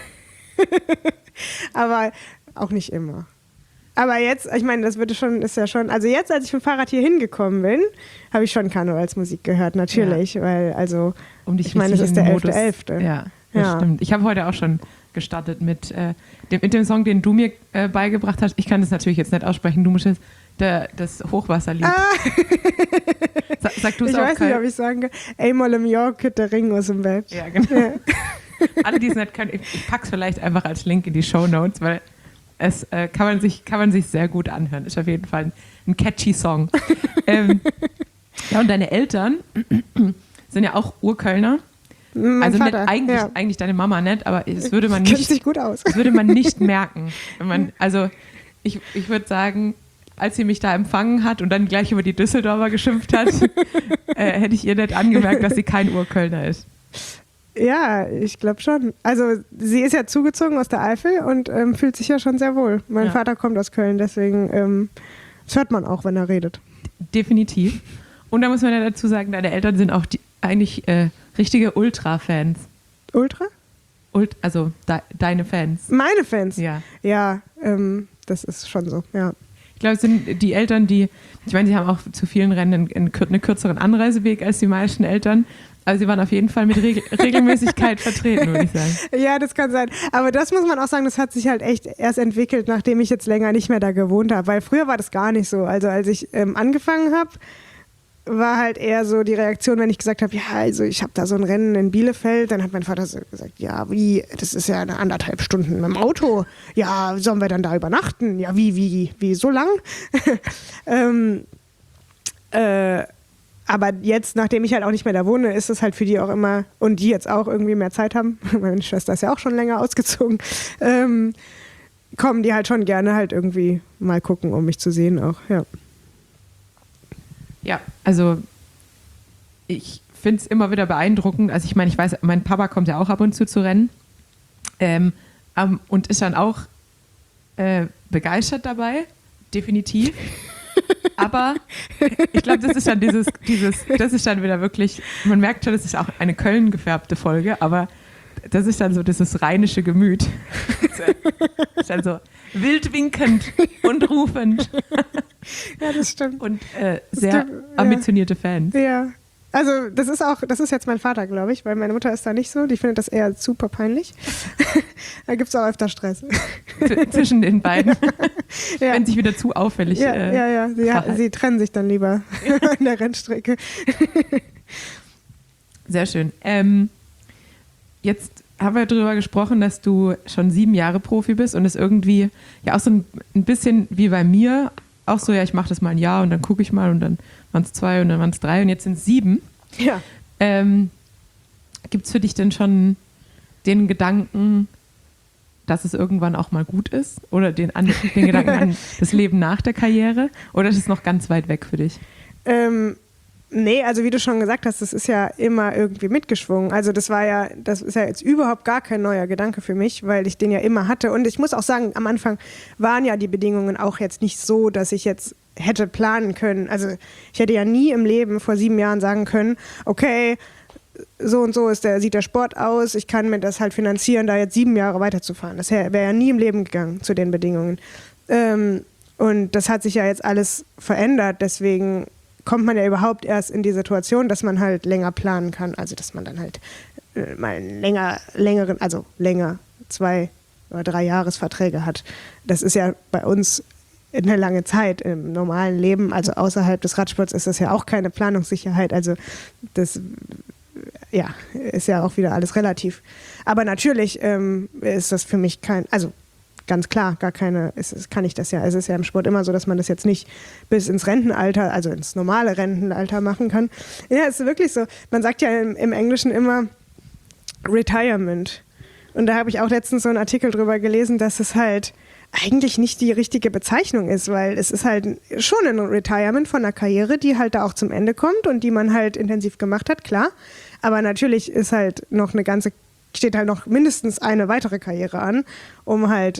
auch nicht immer. Aber jetzt, ich meine, das ist ja schon, also jetzt, als ich mit dem Fahrrad hier hingekommen bin, habe ich schon Karnevalsmusik gehört, natürlich, weil, also, ich meine, es ist der 11.11. Ja, das stimmt. Ich habe heute auch schon gestartet mit dem Song, den du mir beigebracht hast. Ich kann das natürlich jetzt nicht aussprechen, du musst jetzt das Hochwasserlied. Sag du es auch. Ich weiß nicht, ob ich sagen kann. Einmal im Jahr geht der Ring aus dem Bett. Ja, genau. Ja. Alle, die es nicht können, ich pack's vielleicht einfach als Link in die Shownotes, weil es kann man sich sehr gut anhören. Ist auf jeden Fall ein catchy Song. Ja, und deine Eltern sind ja auch Urkölner. Mein Vater, eigentlich deine Mama nicht, aber es würde man kennt sich gut aus. Das würde man nicht merken. Wenn man, also ich würde sagen, als sie mich da empfangen hat und dann gleich über die Düsseldorfer geschimpft hat, hätte ich ihr nicht angemerkt, dass sie kein Urkölner ist. Ja, ich glaube schon. Also sie ist ja zugezogen aus der Eifel und fühlt sich ja schon sehr wohl. Mein Vater kommt aus Köln, deswegen das hört man auch, wenn er redet. Definitiv. Und da muss man ja dazu sagen, deine Eltern sind auch eigentlich richtige Ultra-Fans. Ultra? Also deine Fans. Meine Fans? Ja. Ja, das ist schon so, ja. Ich glaube, es sind die Eltern, ich meine, sie haben auch zu vielen Rennen einen kürzeren Anreiseweg als die meisten Eltern. Also sie waren auf jeden Fall mit Regelmäßigkeit vertreten, würde ich sagen. Ja, das kann sein. Aber das muss man auch sagen, das hat sich halt echt erst entwickelt, nachdem ich jetzt länger nicht mehr da gewohnt habe. Weil früher war das gar nicht so. Also als ich angefangen habe, war halt eher so die Reaktion, wenn ich gesagt habe, ja, also ich habe da so ein Rennen in Bielefeld, dann hat mein Vater so gesagt, ja, wie, das ist ja 1,5 Stunden mit dem Auto. Ja, sollen wir dann da übernachten? Ja, wie so lang? Aber jetzt, nachdem ich halt auch nicht mehr da wohne, ist es halt für die auch immer, und die jetzt auch irgendwie mehr Zeit haben, meine Schwester ist ja auch schon länger ausgezogen, kommen die halt schon gerne halt irgendwie mal gucken, um mich zu sehen auch, ja. Ja, also ich finde es immer wieder beeindruckend. Also ich meine, ich weiß, mein Papa kommt ja auch ab und zu Rennen und ist dann auch begeistert dabei, definitiv. Aber ich glaube, das ist dann das ist dann wieder wirklich, man merkt schon, das ist auch eine Köln gefärbte Folge, aber das ist dann so dieses rheinische Gemüt. Das ist dann so wild winkend und rufend. Ja, das stimmt. Und sehr ambitionierte Fans. Ja. Also das ist jetzt mein Vater, glaube ich, weil meine Mutter ist da nicht so. Die findet das eher super peinlich. Da gibt es auch öfter Stress. Zwischen den beiden. Ja. Wenn sich wieder zu auffällig Sie trennen sich dann lieber an der Rennstrecke. Sehr schön. Jetzt haben wir darüber gesprochen, dass du schon 7 Jahre Profi bist und es irgendwie ja auch so ein bisschen wie bei mir auch so, ja, ich mache das mal ein Jahr und dann gucke ich mal und dann waren es 2 und dann waren es 3 und jetzt sind es 7. Ja. Gibt es für dich denn schon den Gedanken, dass es irgendwann auch mal gut ist? Oder den Gedanken an das Leben nach der Karriere? Oder ist es noch ganz weit weg für dich? Nee, also wie du schon gesagt hast, das ist ja immer irgendwie mitgeschwungen. Also das ist ja jetzt überhaupt gar kein neuer Gedanke für mich, weil ich den ja immer hatte. Und ich muss auch sagen, am Anfang waren ja die Bedingungen auch jetzt nicht so, dass ich jetzt hätte planen können. Also ich hätte ja nie im Leben vor 7 Jahren sagen können, okay, so und so sieht der Sport aus, ich kann mir das halt finanzieren, da jetzt 7 Jahre weiterzufahren. Das wäre ja nie im Leben gegangen zu den Bedingungen. Und das hat sich ja jetzt alles verändert, deswegen kommt man ja überhaupt erst in die Situation, dass man halt länger planen kann. Also dass man dann halt mal länger 2 oder 3 Jahresverträge hat. Das ist ja bei uns eine lange Zeit im normalen Leben. Also außerhalb des Radsports ist das ja auch keine Planungssicherheit. Also das ist ja auch wieder alles relativ. Aber natürlich ist das für mich ganz klar, kann ich das ja. Es ist ja im Sport immer so, dass man das jetzt nicht bis ins Rentenalter, also ins normale Rentenalter machen kann. Ja, es ist wirklich so. Man sagt ja im Englischen immer Retirement. Und da habe ich auch letztens so einen Artikel drüber gelesen, dass es halt eigentlich nicht die richtige Bezeichnung ist, weil es ist halt schon ein Retirement von einer Karriere, die halt da auch zum Ende kommt und die man halt intensiv gemacht hat, klar. Aber natürlich ist halt noch steht halt noch mindestens eine weitere Karriere an, um halt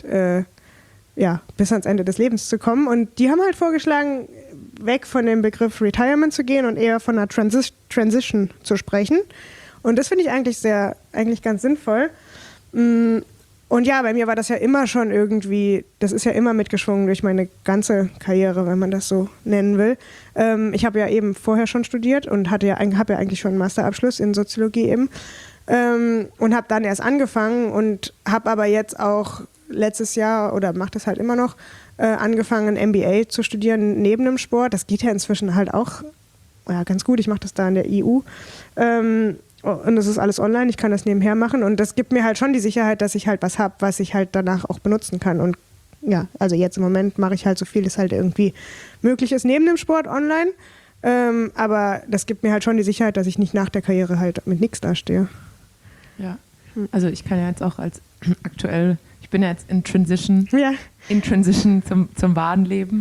bis ans Ende des Lebens zu kommen. Und die haben halt vorgeschlagen, weg von dem Begriff Retirement zu gehen und eher von einer Transition zu sprechen. Und das finde ich eigentlich ganz sinnvoll. Und ja, bei mir war das ja immer schon irgendwie, das ist ja immer mitgeschwungen durch meine ganze Karriere, wenn man das so nennen will. Ich habe ja eben vorher schon studiert und habe ja eigentlich schon einen Masterabschluss in Soziologie eben. Und habe dann erst angefangen und habe aber jetzt auch letztes Jahr oder mache das halt immer noch, angefangen ein MBA zu studieren neben dem Sport. Das geht ja inzwischen halt auch ganz gut. Ich mache das da an der EU. Und das ist alles online, ich kann das nebenher machen und das gibt mir halt schon die Sicherheit, dass ich halt was habe, was ich halt danach auch benutzen kann. Und ja, also jetzt im Moment mache ich halt so viel, es halt irgendwie möglich ist neben dem Sport online. Aber das gibt mir halt schon die Sicherheit, dass ich nicht nach der Karriere halt mit nichts dastehe. Ja, also ich kann ja jetzt auch ich bin ja jetzt in Transition zum wahren Leben.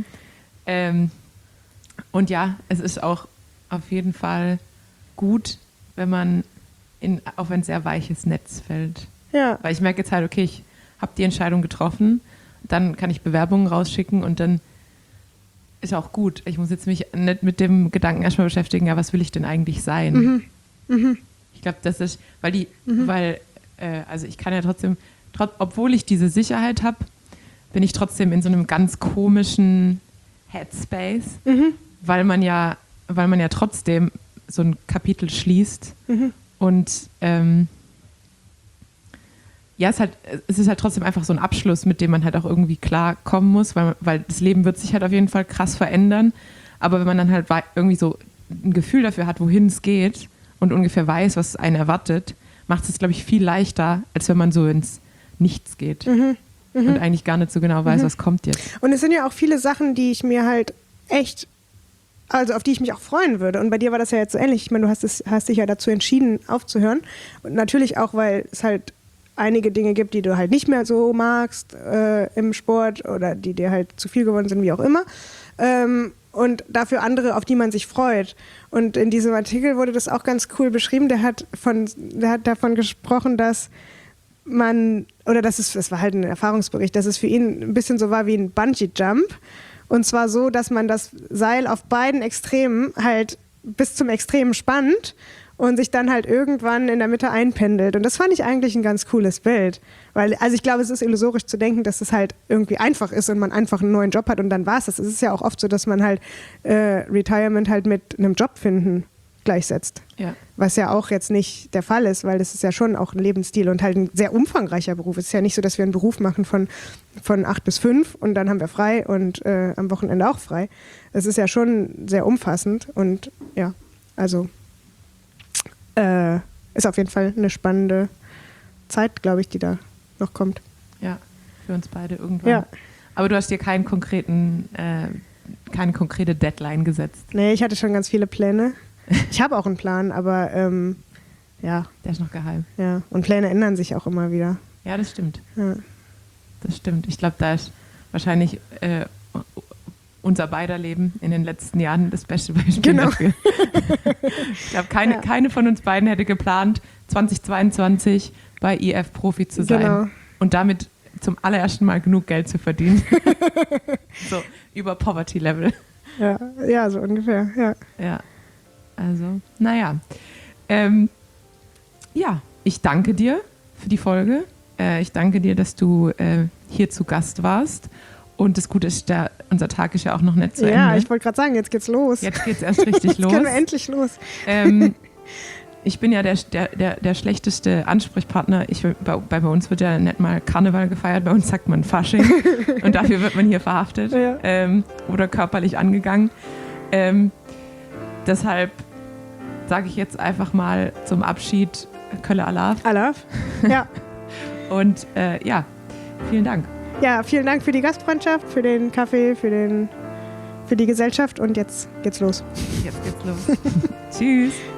Und ja, es ist auch auf jeden Fall gut, wenn man auf ein sehr weiches Netz fällt. Ja. Weil ich merke jetzt halt, okay, ich habe die Entscheidung getroffen, dann kann ich Bewerbungen rausschicken und dann ist auch gut. Ich muss jetzt mich nicht mit dem Gedanken erstmal beschäftigen, ja, was will ich denn eigentlich sein? Ich glaube, das ist, also ich kann ja trotzdem, obwohl ich diese Sicherheit habe, bin ich trotzdem in so einem ganz komischen Headspace, weil man ja trotzdem so ein Kapitel schließt und es ist halt trotzdem einfach so ein Abschluss, mit dem man halt auch irgendwie klarkommen muss, weil das Leben wird sich halt auf jeden Fall krass verändern, aber wenn man dann halt irgendwie so ein Gefühl dafür hat, wohin es geht und ungefähr weiß, was einen erwartet, macht es, glaube ich, viel leichter, als wenn man so ins Nichts geht und eigentlich gar nicht so genau weiß, was kommt jetzt. Und es sind ja auch viele Sachen, die ich mir halt auf die ich mich auch freuen würde. Und bei dir war das ja jetzt so ähnlich. Ich meine, du hast dich ja dazu entschieden, aufzuhören. Und natürlich auch, weil es halt einige Dinge gibt, die du halt nicht mehr so magst im Sport oder die dir halt zu viel geworden sind, wie auch immer. Und dafür andere, auf die man sich freut. Und in diesem Artikel wurde das auch ganz cool beschrieben. Der hat davon gesprochen, dass das war halt ein Erfahrungsbericht, dass es für ihn ein bisschen so war wie ein Bungee-Jump. Und zwar so, dass man das Seil auf beiden Extremen halt bis zum Extrem spannt und sich dann halt irgendwann in der Mitte einpendelt. Und das fand ich eigentlich ein ganz cooles Bild. Also ich glaube, es ist illusorisch zu denken, dass es halt irgendwie einfach ist und man einfach einen neuen Job hat und dann war es das. Es ist ja auch oft so, dass man halt Retirement halt mit einem Job finden gleichsetzt. Ja. Was ja auch jetzt nicht der Fall ist, weil das ist ja schon auch ein Lebensstil und halt ein sehr umfangreicher Beruf. Es ist ja nicht so, dass wir einen Beruf machen von 8 bis 5 und dann haben wir frei und am Wochenende auch frei. Es ist ja schon sehr umfassend und ja, also ist auf jeden Fall eine spannende Zeit, glaube ich, die da noch kommt. Ja, für uns beide irgendwann. Ja. Aber du hast dir keine konkrete Deadline gesetzt. Nee, ich hatte schon ganz viele Pläne. Ich habe auch einen Plan, aber ja. Der ist noch geheim. Ja, und Pläne ändern sich auch immer wieder. Ja, das stimmt. Ja. Das stimmt. Ich glaube, da ist wahrscheinlich unser beider Leben in den letzten Jahren das beste Beispiel dafür. Ich glaube, keine von uns beiden hätte geplant, 2022 bei IF Profi zu sein. Genau. Und damit zum allerersten Mal genug Geld zu verdienen. So, über Poverty-Level. Ja, so ungefähr, ja. Ja, also, naja. Ja, ich danke dir für die Folge. Ich danke dir, dass du hier zu Gast warst. Und das Gute ist, unser Tag ist ja auch noch nicht zu Ende. Ja, ich wollte gerade sagen, jetzt geht's los. Jetzt geht's erst richtig los. Jetzt können wir endlich los. Ich bin ja der schlechteste Ansprechpartner. Bei uns wird ja nicht mal Karneval gefeiert, bei uns sagt man Fasching. Und dafür wird man hier verhaftet oder körperlich angegangen. Deshalb sage ich jetzt einfach mal zum Abschied Kölle Alaf. Alaf, ja. Und ja, vielen Dank. Ja, vielen Dank für die Gastfreundschaft, für den Kaffee, für die Gesellschaft und jetzt geht's los. Jetzt geht's los. Tschüss.